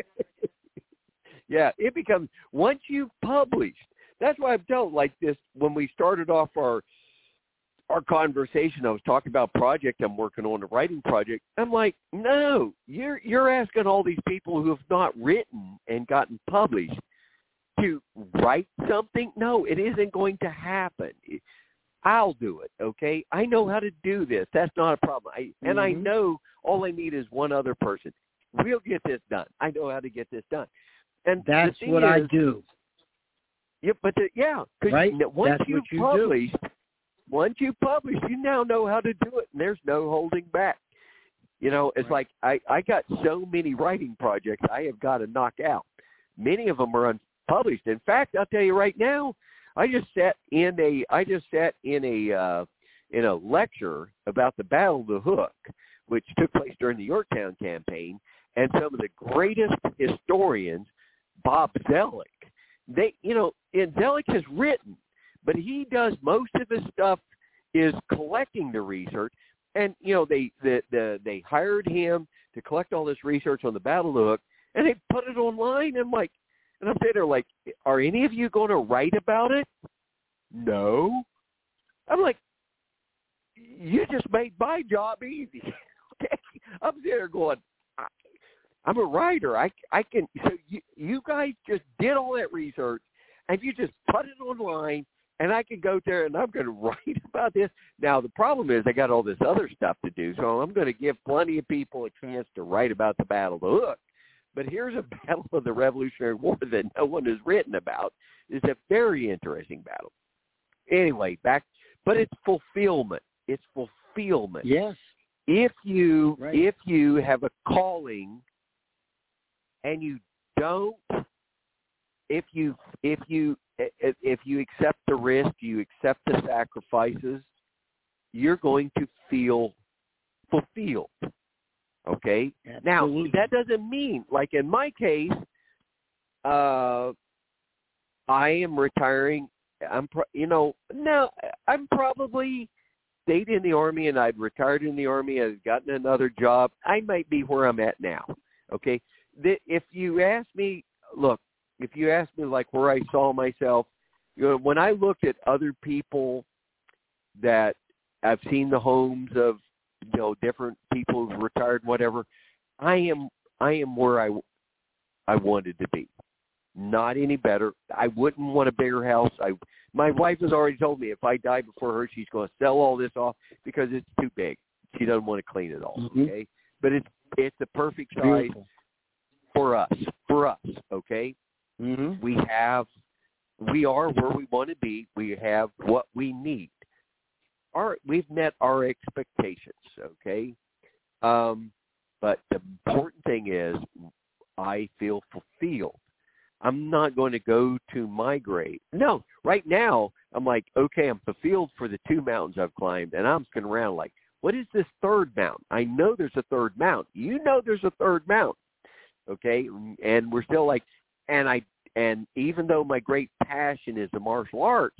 Yeah, it becomes, once you've published, that's why I've dealt like this. When we started off our our conversation, I was talking about project I'm working on, a writing project. I'm like, no, you're you're asking all these people who have not written and gotten published to write something. No, it isn't going to happen. I'll do it, okay? I know how to do this. That's not a problem. I, and mm-hmm. I know all I need is one other person. We'll get this done. I know how to get this done. And that's what is, I do. Yeah, but the, yeah, because right? once That's you've what you published, do. once you publish, you now know how to do it, and there's no holding back. You know, it's Right. like I, I got so many writing projects I have got to knock out. Many of them are unpublished. In fact, I'll tell you right now, I just sat in a I just sat in a uh, in a lecture about the Battle of the Hook, which took place during the Yorktown campaign, and some of the greatest historians, Bob Zellick. They, you know, and Zellick has written, but he does most of his stuff is collecting the research. And you know, they the, the they hired him to collect all this research on the Battle of the Hook, and they put it online. And like, and I'm sitting there like, are any of you going to write about it? No. I'm like, you just made my job easy. Okay, I'm sitting there going, I, I'm a writer. I I can. So you you guys just did all that research, and you just put it online. And I can go there, and I'm going to write about this. Now, the problem is I got all this other stuff to do, so I'm going to give plenty of people a chance to write about the Battle of the Hook. But here's a battle of the Revolutionary War that no one has written about. It's a very interesting battle. Anyway, back, but it's fulfillment. It's fulfillment. Yes. If you Right. if you have a calling and you don't, if you if you if you accept the risk, you accept the sacrifices, you're going to feel fulfilled. Okay? Absolutely. Now, that doesn't mean, like in my case, uh, I am retiring. I'm, pro- you know, no, I'm probably stayed in the Army and I'd retired in the Army. I'd gotten another job. I might be where I'm at now. Okay? The, if you ask me, look, if you ask me like where I saw myself, you know, when I looked at other people that I've seen the homes of, you know, different people who've retired, whatever, I am I am where I, I wanted to be. Not any better. I wouldn't want a bigger house. I my wife has already told me if I die before her, she's going to sell all this off because it's too big. She doesn't want to clean it all. Mm-hmm. Okay, but it's it's the perfect size Beautiful. for us. For us, okay. Mm-hmm. We have, we are where we want to be. We have what we need. Our, we've met our expectations, okay? Um, but the important thing is I feel fulfilled. I'm not going to go to my grave. No, right now I'm like, okay, I'm fulfilled for the two mountains I've climbed, and I'm looking around like, what is this third mountain? I know there's a third mountain. You know there's a third mountain, okay? And we're still like, and I and even though my great passion is the martial arts,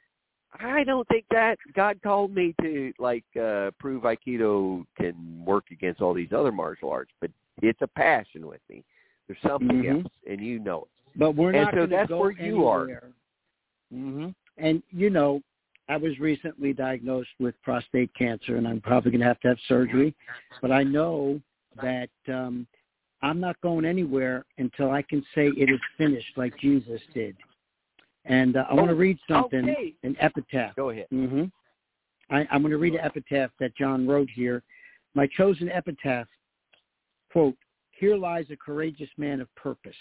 I don't think that God called me to like uh, prove Aikido can work against all these other martial arts. But it's a passion with me. There's something Mm-hmm. else, and you know it. But we're And not so going to that's go where you are. anywhere. Mm-hmm. And, you know, I was recently diagnosed with prostate cancer, and I'm probably going to have to have surgery. But I know that um, I'm not going anywhere until I can say it is finished like Jesus did. And uh, I want to read something, Okay. an epitaph. Go ahead. Mm-hmm. I, I'm going to read an epitaph that John wrote here. My chosen epitaph, quote, "Here lies a courageous man of purpose.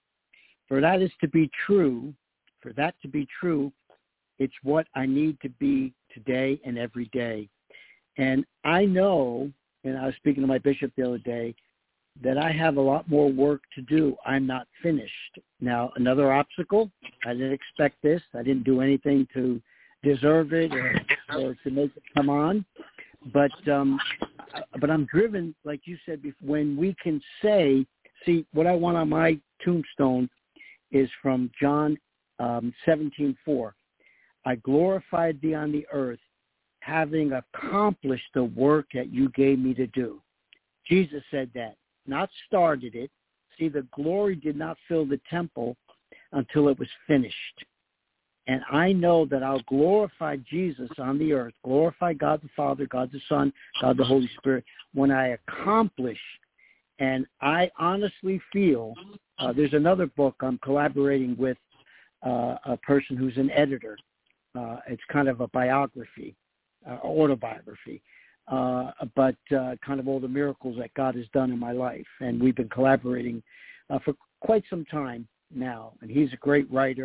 For that is to be true, for that to be true, it's what I need to be today and every day." And I know, and I was speaking to my bishop the other day, that I have a lot more work to do. I'm not finished. Now, another obstacle, I didn't expect this. I didn't do anything to deserve it or, or to make it come on. But um, but I'm driven, like you said before, when we can say, see, what I want on my tombstone is from John um, seventeen four. "I glorified thee on the earth, having accomplished the work that you gave me to do." Jesus said that, not started it. See, the glory did not fill the temple until it was finished. And I know that I'll glorify Jesus on the earth, glorify God the Father, God the Son, God the Holy Spirit, when I accomplish. And I honestly feel, uh, there's another book I'm collaborating with uh, a person who's an editor. Uh, it's kind of a biography, uh, autobiography. Uh, but uh, kind of all the miracles that God has done in my life. And we've been collaborating uh, for quite some time now. And he's a great writer,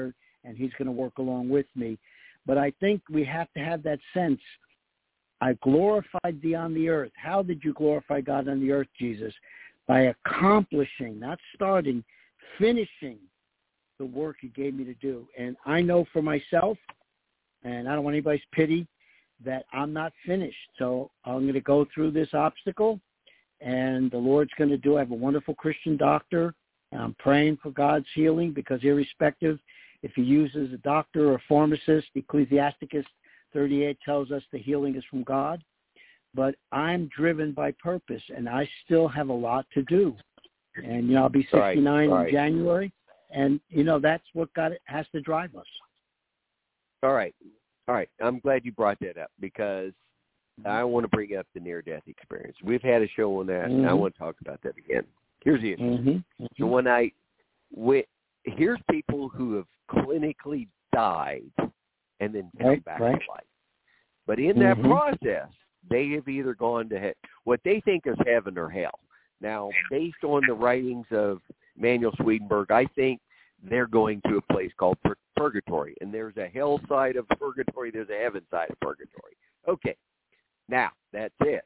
and he's going to work along with me. But I think we have to have that sense. I glorified thee on the earth. How did you glorify God on the earth, Jesus? By accomplishing, not starting, finishing the work he gave me to do. And I know for myself, and I don't want anybody's pity, that I'm not finished. So I'm going to go through this obstacle, and the Lord's going to do. I have a wonderful Christian doctor, and I'm praying for God's healing, because irrespective if he uses a doctor or a pharmacist, Ecclesiasticus thirty-eight tells us the healing is from God. But I'm driven by purpose, and I still have a lot to do. And, you know, I'll be sixty-nine right, right. in January, and, you know, that's what got it, has to drive us. All right. All right. I'm glad you brought that up, because I want to bring up the near-death experience. We've had a show on that, mm-hmm. and I want to talk about that again. Here's the issue. Mm-hmm. Mm-hmm. So when I when, here's people who have clinically died and then come right, back right. to life. But in that mm-hmm. process, they have either gone to he- what they think is heaven or hell. Now, based on the writings of Emanuel Swedenborg, I think they're going to a place called pur- purgatory. And there's a hell side of purgatory. There's a heaven side of purgatory. Okay. Now, that's it.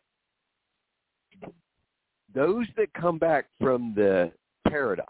Those that come back from the paradise,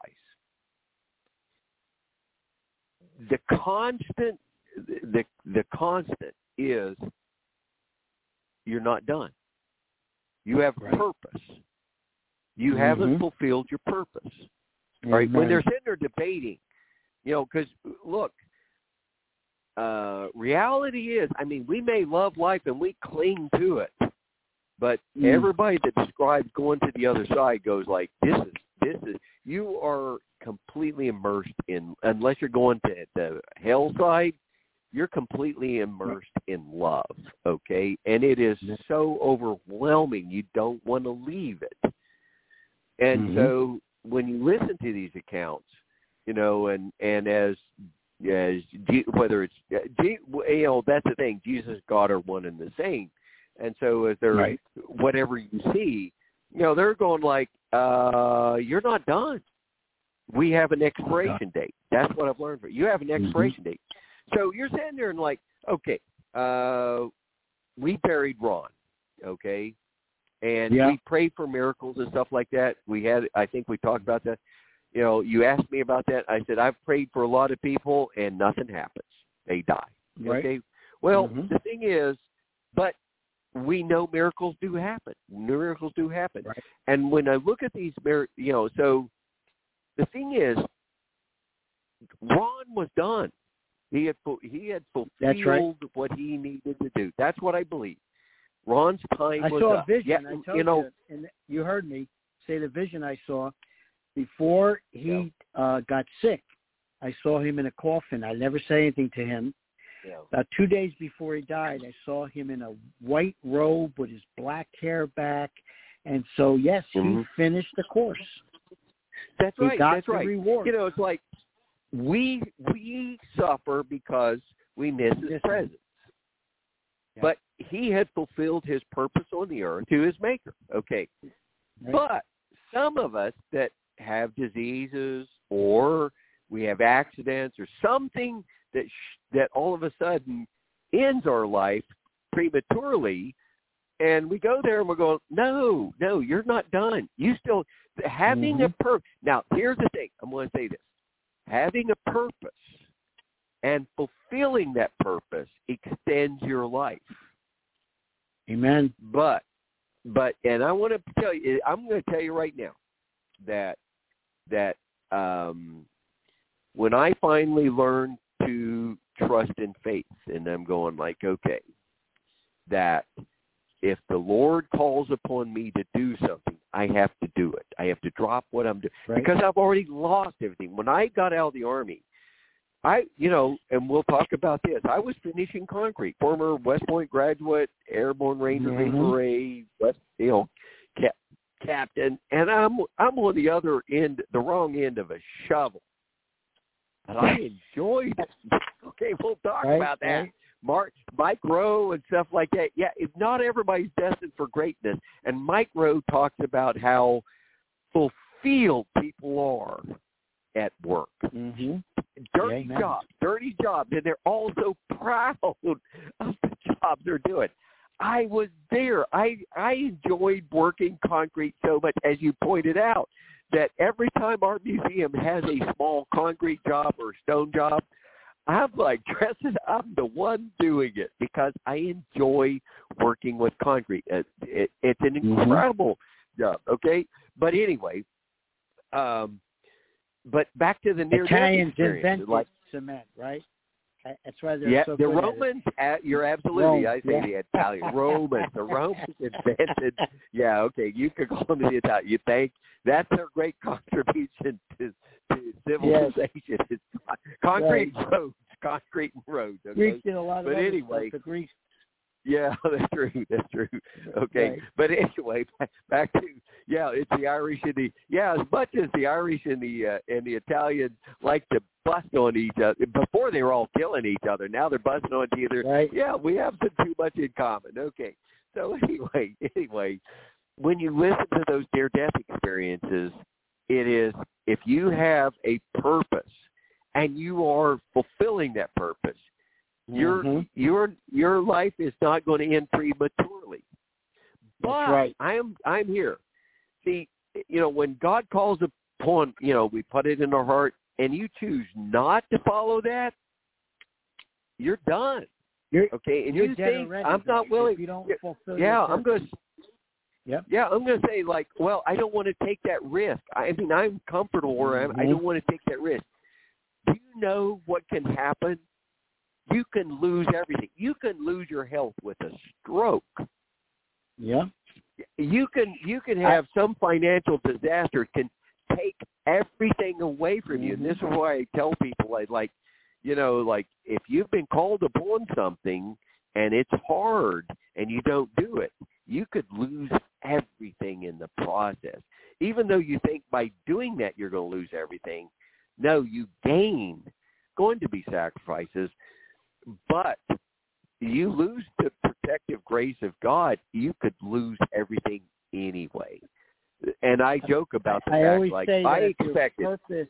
the constant, the the constant is you're not done. You have right. purpose. You mm-hmm. haven't fulfilled your purpose. Amen. Right? When they're sitting there debating, you know, because look, uh, reality is, I mean, we may love life and we cling to it, but mm. everybody that describes going to the other side goes like, this is, this is, you are completely immersed in, unless you're going to the hell side, you're completely immersed in love, okay? And it is so overwhelming, you don't want to leave it. And mm-hmm. so when you listen to these accounts, you know, and, and as, as whether it's, you know, that's the thing, Jesus, God are one and the same. And so if they're, right. whatever you see, you know, they're going like, uh, you're not done. We have an expiration date. That's what I've learned. You have an expiration mm-hmm. date. So you're sitting there and like, okay, uh, we buried Ron, okay, and yeah. we prayed for miracles and stuff like that. We had, I think we talked about that. You know, you asked me about that. I said, I've prayed for a lot of people and nothing happens. They die. Right. Okay. Well, mm-hmm. the thing is, but we know miracles do happen. Miracles do happen. Right. And when I look at these, you know, so the thing is, Ron was done. He had he had fulfilled right. what he needed to do. That's what I believe. Ron's time I was saw up. a vision. Yeah, I told you know, you, and you heard me say the vision I saw before he yeah. uh, got sick. I saw him in a coffin. I never said anything to him. Yeah. About two days before he died, I saw him in a white robe with his black hair back, and so yes, mm-hmm. he finished the course. That's he right. Got that's the right. Reward. You know, it's like we we suffer because we miss his yes. presence. Yeah. But he had fulfilled his purpose on the earth to his maker. Okay. Right. But some of us that have diseases or we have accidents or something that sh- that all of a sudden ends our life prematurely, and we go there and we're going, no, no, you're not done. You still having mm-hmm. a purpose. Now, here's the thing. I'm going to say this. Having a purpose and fulfilling that purpose extends your life. Amen. But, but, and I want to tell you, I'm going to tell you right now that, that um, when I finally learned to trust in faith, and I'm going like, okay, that if the Lord calls upon me to do something, I have to do it. I have to drop what I'm doing right. because I've already lost everything. When I got out of the Army, I, you know, and we'll talk about this. I was finishing concrete, former West Point graduate, Airborne Ranger, mm-hmm. Beret, West, you know, cap, captain, and I'm I'm on the other end, the wrong end of a shovel. But I enjoyed it. Okay, we'll talk right, about that. Right. Mark, Mike Rowe and stuff like that. Yeah, if not everybody's destined for greatness. And Mike Rowe talks about how fulfilled people are at work. Mm-hmm. dirty yeah, jobs, dirty jobs, and they're all so proud of the job they're doing. I was there. I I enjoyed working concrete so much, as you pointed out, that every time our museum has a small concrete job or stone job, I'm like, dressing, I'm the one doing it because I enjoy working with concrete. It, it, it's an incredible mm-hmm. job, okay? But anyway, um, but back to the near-death Italians experience. invented like, cement, right? That's why they're yeah, so the good Romans, at uh, you're absolutely, Rome, I say yeah. the Italian. Romans, the Romans invented, yeah, okay, you could call them the Italian. You think that's their great contribution to, to civilization. Yes. It's concrete right. roads, concrete roads. Okay? Greeks did a lot of but other anyway, stuff. The Greeks. Yeah, that's true. That's true. Okay, right. But anyway, back to yeah, it's the Irish and the yeah. As much as the Irish and the uh, and the Italians like to bust on each other before they were all killing each other. Now they're busting on each other. Right. Yeah, we have some too much in common. Okay. So anyway, anyway, when you listen to those near-death experiences, it is if you have a purpose and you are fulfilling that purpose. Your mm-hmm. your your life is not going to end prematurely. But That's right. I'm I'm here. See, you know, when God calls upon, you know, we put it in our heart, and you choose not to follow that, you're done. You're, okay, and you're you dead think already, I'm not willing. If you don't fulfill yeah, your I'm going to. Yep. Yeah, I'm going to say like, well, I don't want to take that risk. I mean, I'm comfortable where I'm. Mm-hmm. I don't want to take that risk. Do you know what can happen? You can lose everything. You can lose your health with a stroke. Yeah. You can you can have I, some financial disaster can take everything away from mm-hmm. you. And this is why I tell people, like, like, you know, like if you've been called upon something and it's hard and you don't do it, you could lose everything in the process. Even though you think by doing that you're going to lose everything, no, you gain. Going to be sacrifices. But you lose the protective grace of God, you could lose everything anyway. And I joke about the I fact, always like, say I that if expected. Your purpose,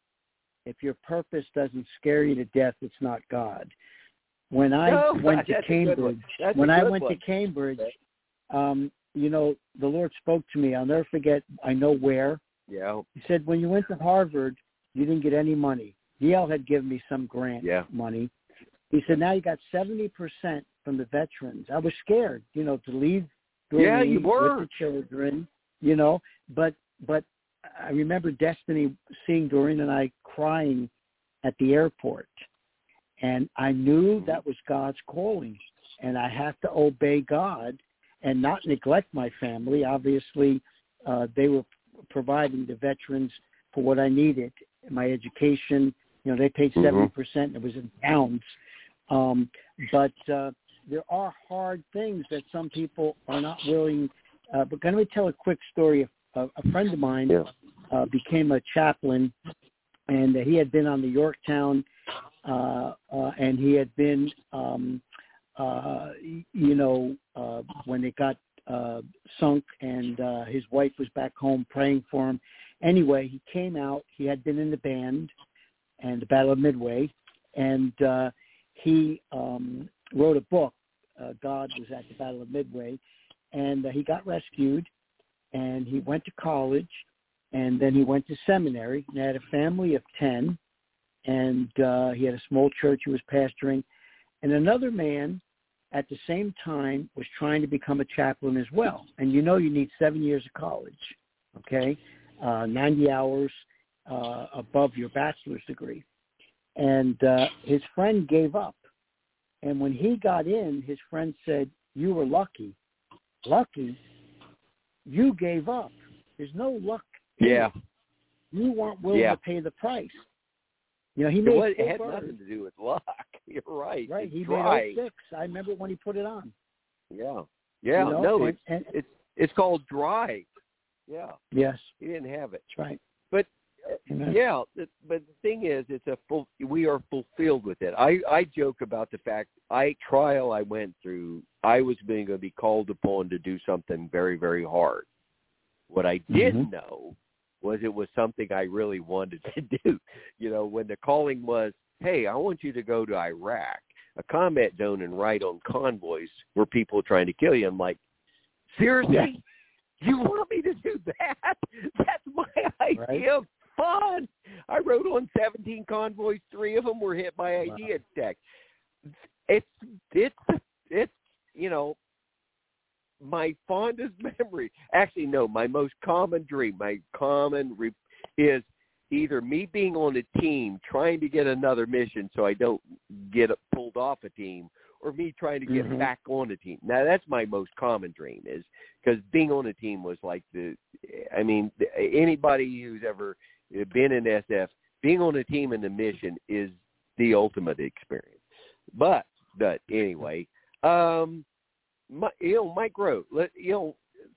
if your purpose doesn't scare you to death, it's not God. When I no, went to Cambridge, when I went one. to Cambridge, um, you know, the Lord spoke to me. I'll never forget. I know where. Yeah. He said, when you went to Harvard, you didn't get any money. Yale had given me some grant yeah. money. He said, now you got seventy percent from the veterans. I was scared, you know, to leave Doreen yeah, you were. with the children, you know. But but I remember Destiny seeing Doreen and I crying at the airport. And I knew that was God's calling. And I have to obey God and not neglect my family. Obviously, uh, they were providing the veterans for what I needed, my education. You know, they paid seventy percent. Mm-hmm. It was in pounds. Um, but uh, there are hard things that some people are not willing. Uh, but let me tell a quick story. A, a friend of mine yeah. uh, became a chaplain, and uh, he had been on the Yorktown, uh, uh, and he had been, um, uh, you know, uh, when it got uh, sunk, and uh, his wife was back home praying for him. Anyway, he came out. He had been in the band and the Battle of Midway, and uh, he um, wrote a book. Uh, God was at the Battle of Midway, and uh, he got rescued, and he went to college, and then he went to seminary. He had a family of ten, and uh, he had a small church he was pastoring. And another man at the same time was trying to become a chaplain as well. And you know you need seven years of college, okay, uh, ninety hours uh, above your bachelor's degree. And uh, his friend gave up. And when he got in, his friend said, you were lucky. Lucky? You gave up. There's no luck. Yeah. You weren't willing yeah. to pay the price. You know, he made it, was, it had birds. nothing to do with luck. You're right. Right. It's he dry. made oh six. I remember when he put it on. Yeah. Yeah. You know? No, and, it's, and, it's it's called dry. Yeah. Yes. He didn't have it. That's right. But Amen. yeah, but the thing is, it's a full. We are fulfilled with it. I, I joke about the fact I trial I went through. I was being going to be called upon to do something very very hard. What I didn't mm-hmm. know was it was something I really wanted to do. You know, when the calling was, hey, I want you to go to Iraq, a combat zone, and ride on convoys where people are trying to kill you. I'm like, seriously? Yeah. You want me to do that? That's my idea right. of fun. I rode on seventeen convoys. Three of them were hit by wow. idea attack. It's, it's, it's, you know, my fondest memory. Actually, no, my most common dream, my common re- is either me being on a team trying to get another mission so I don't get pulled off a team, or me trying to get mm-hmm. back on a team. Now, that's my most common dream, is because being on a team was like the, I mean, anybody who's ever been in S F, being on a team in the mission is the ultimate experience. But, but anyway, um, my, you know, Mike Rowe, let, you know,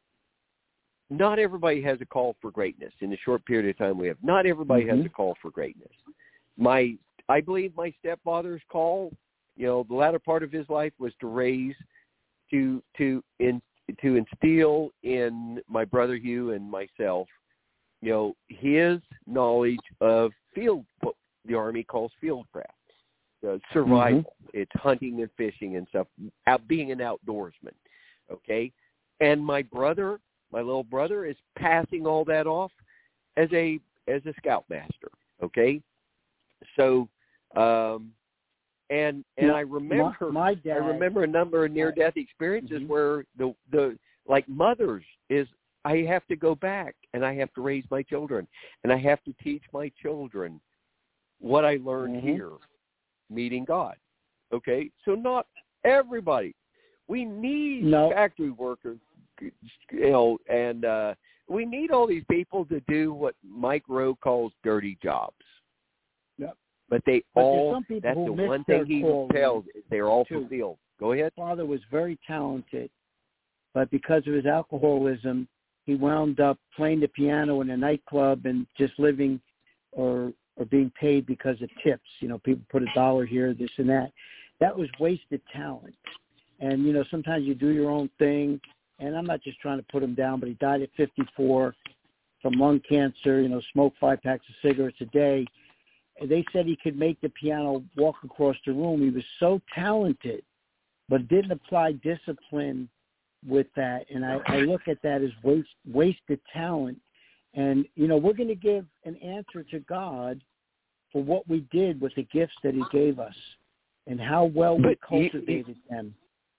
not everybody has a call for greatness in the short period of time we have. Not everybody mm-hmm. has a call for greatness. My, I believe my stepfather's call, you know, the latter part of his life was to raise, to to in, to instill in my brother Hugh and myself, you know, his knowledge of field, what the Army calls fieldcraft, uh, survival. Mm-hmm. It's hunting and fishing and stuff, out being an outdoorsman, okay? And my brother, my little brother, is passing all that off as a as a scoutmaster, okay? So, um, and and well, I remember my, my dad, I remember a number of near death experiences mm-hmm. where the the like mothers is I have to go back and I have to raise my children and I have to teach my children what I learned mm-hmm. here, meeting God. Okay, so not everybody. We need no. factory workers, you know, and uh, we need all these people to do what Mike Rowe calls dirty jobs. Yep. But they but all, that's the one thing he tells, they're all too. fulfilled. Go ahead. His father was very talented, but because of his alcoholism, he wound up playing the piano in a nightclub and just living or or being paid because of tips. You know, people put a dollar here, this and that. That was wasted talent. And, you know, sometimes you do your own thing, and I'm not just trying to put him down, but he died at fifty-four from lung cancer, you know, smoked five packs of cigarettes a day. And they said he could make the piano walk across the room. He was so talented, but didn't apply discipline with that. And I, I look at that as waste, wasted talent. And, you know, we're going to give an answer to God for what we did with the gifts that he gave us and how well we but cultivated he, he, them.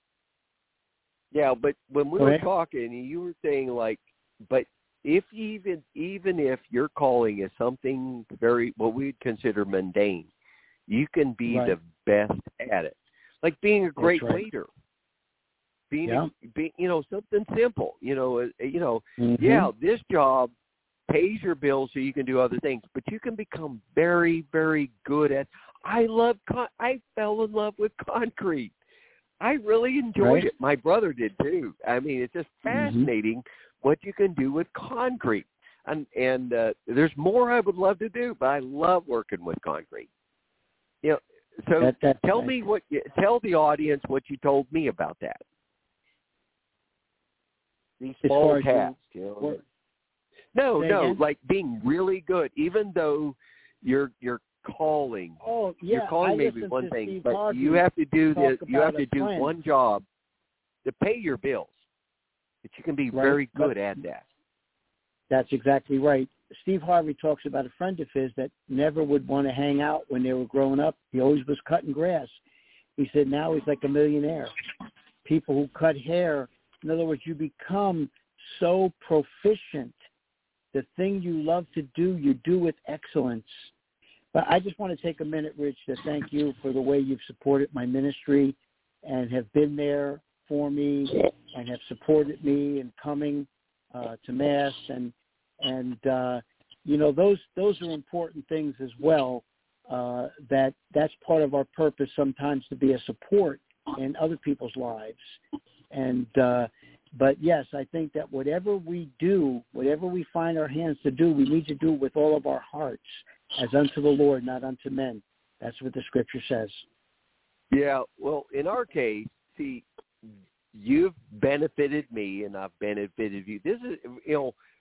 Yeah, but when we Go were ahead. talking, you were saying, like, but if even even if your calling is something very, what we'd consider mundane, you can be right. the best at it. Like being a great right. leader. Being, yeah. a, be, you know, something simple. You know, uh, you know, mm-hmm. yeah, this job pays your bills so you can do other things, but you can become very, very good at. I love. Con- I fell in love with concrete. I really enjoyed right. it. My brother did too. I mean, it's just fascinating mm-hmm. what you can do with concrete. And and uh, there's more I would love to do, but I love working with concrete. You know, so that, that, tell me what. You, tell the audience what you told me about that. These small tasks, you know. Work. No, Say no, again? Like being really good, even though you're you're calling. Oh, yeah. You're calling I maybe one thing, Steve but Harvey you have to do this. You have to do friend. one job to pay your bills. But you can be right. very good but at that. That's exactly right. Steve Harvey talks about a friend of his that never would want to hang out when they were growing up. He always was cutting grass. He said now he's like a millionaire. People who cut hair, in other words, you become so proficient. The thing you love to do, you do with excellence. But I just want to take a minute, Rich, to thank you for the way you've supported my ministry and have been there for me and have supported me in coming uh, to Mass. And, and uh, you know, those those are important things as well, uh, that that's part of our purpose sometimes, to be a support in other people's lives. And uh, but, yes, I think that whatever we do, whatever we find our hands to do, we need to do with all of our hearts, as unto the Lord, not unto men. That's what the Scripture says. Yeah, well, in our case, see, you've benefited me and I've benefited you. This is, you know,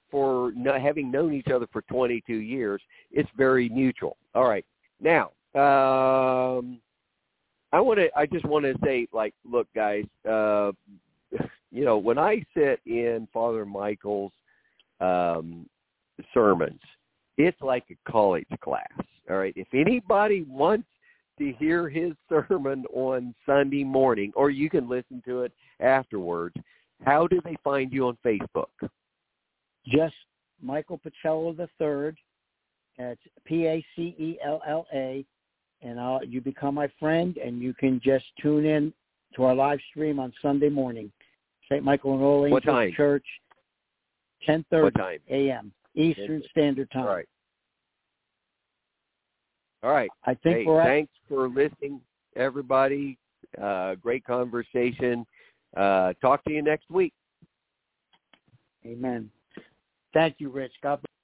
for no, having known each other for twenty-two years, it's very mutual. All right. Now, um, I want to, I just want to say, like, look, guys, uh, you know, when I sit in Father Michael's um, sermons, it's like a college class. All right. If anybody wants to hear his sermon on Sunday morning, or you can listen to it afterwards, how do they find you on Facebook? Just Michael Pacella the third. It's P A C E L L A, and I'll, you become my friend, and you can just tune in to our live stream on Sunday morning, Saint Michael and All Angels Church, ten thirty a.m. Eastern Standard Time. All right. All right. I think hey, we're at- thanks for listening, everybody. Uh, great conversation. Uh, talk to you next week. Amen. Thank you, Rich. God bless.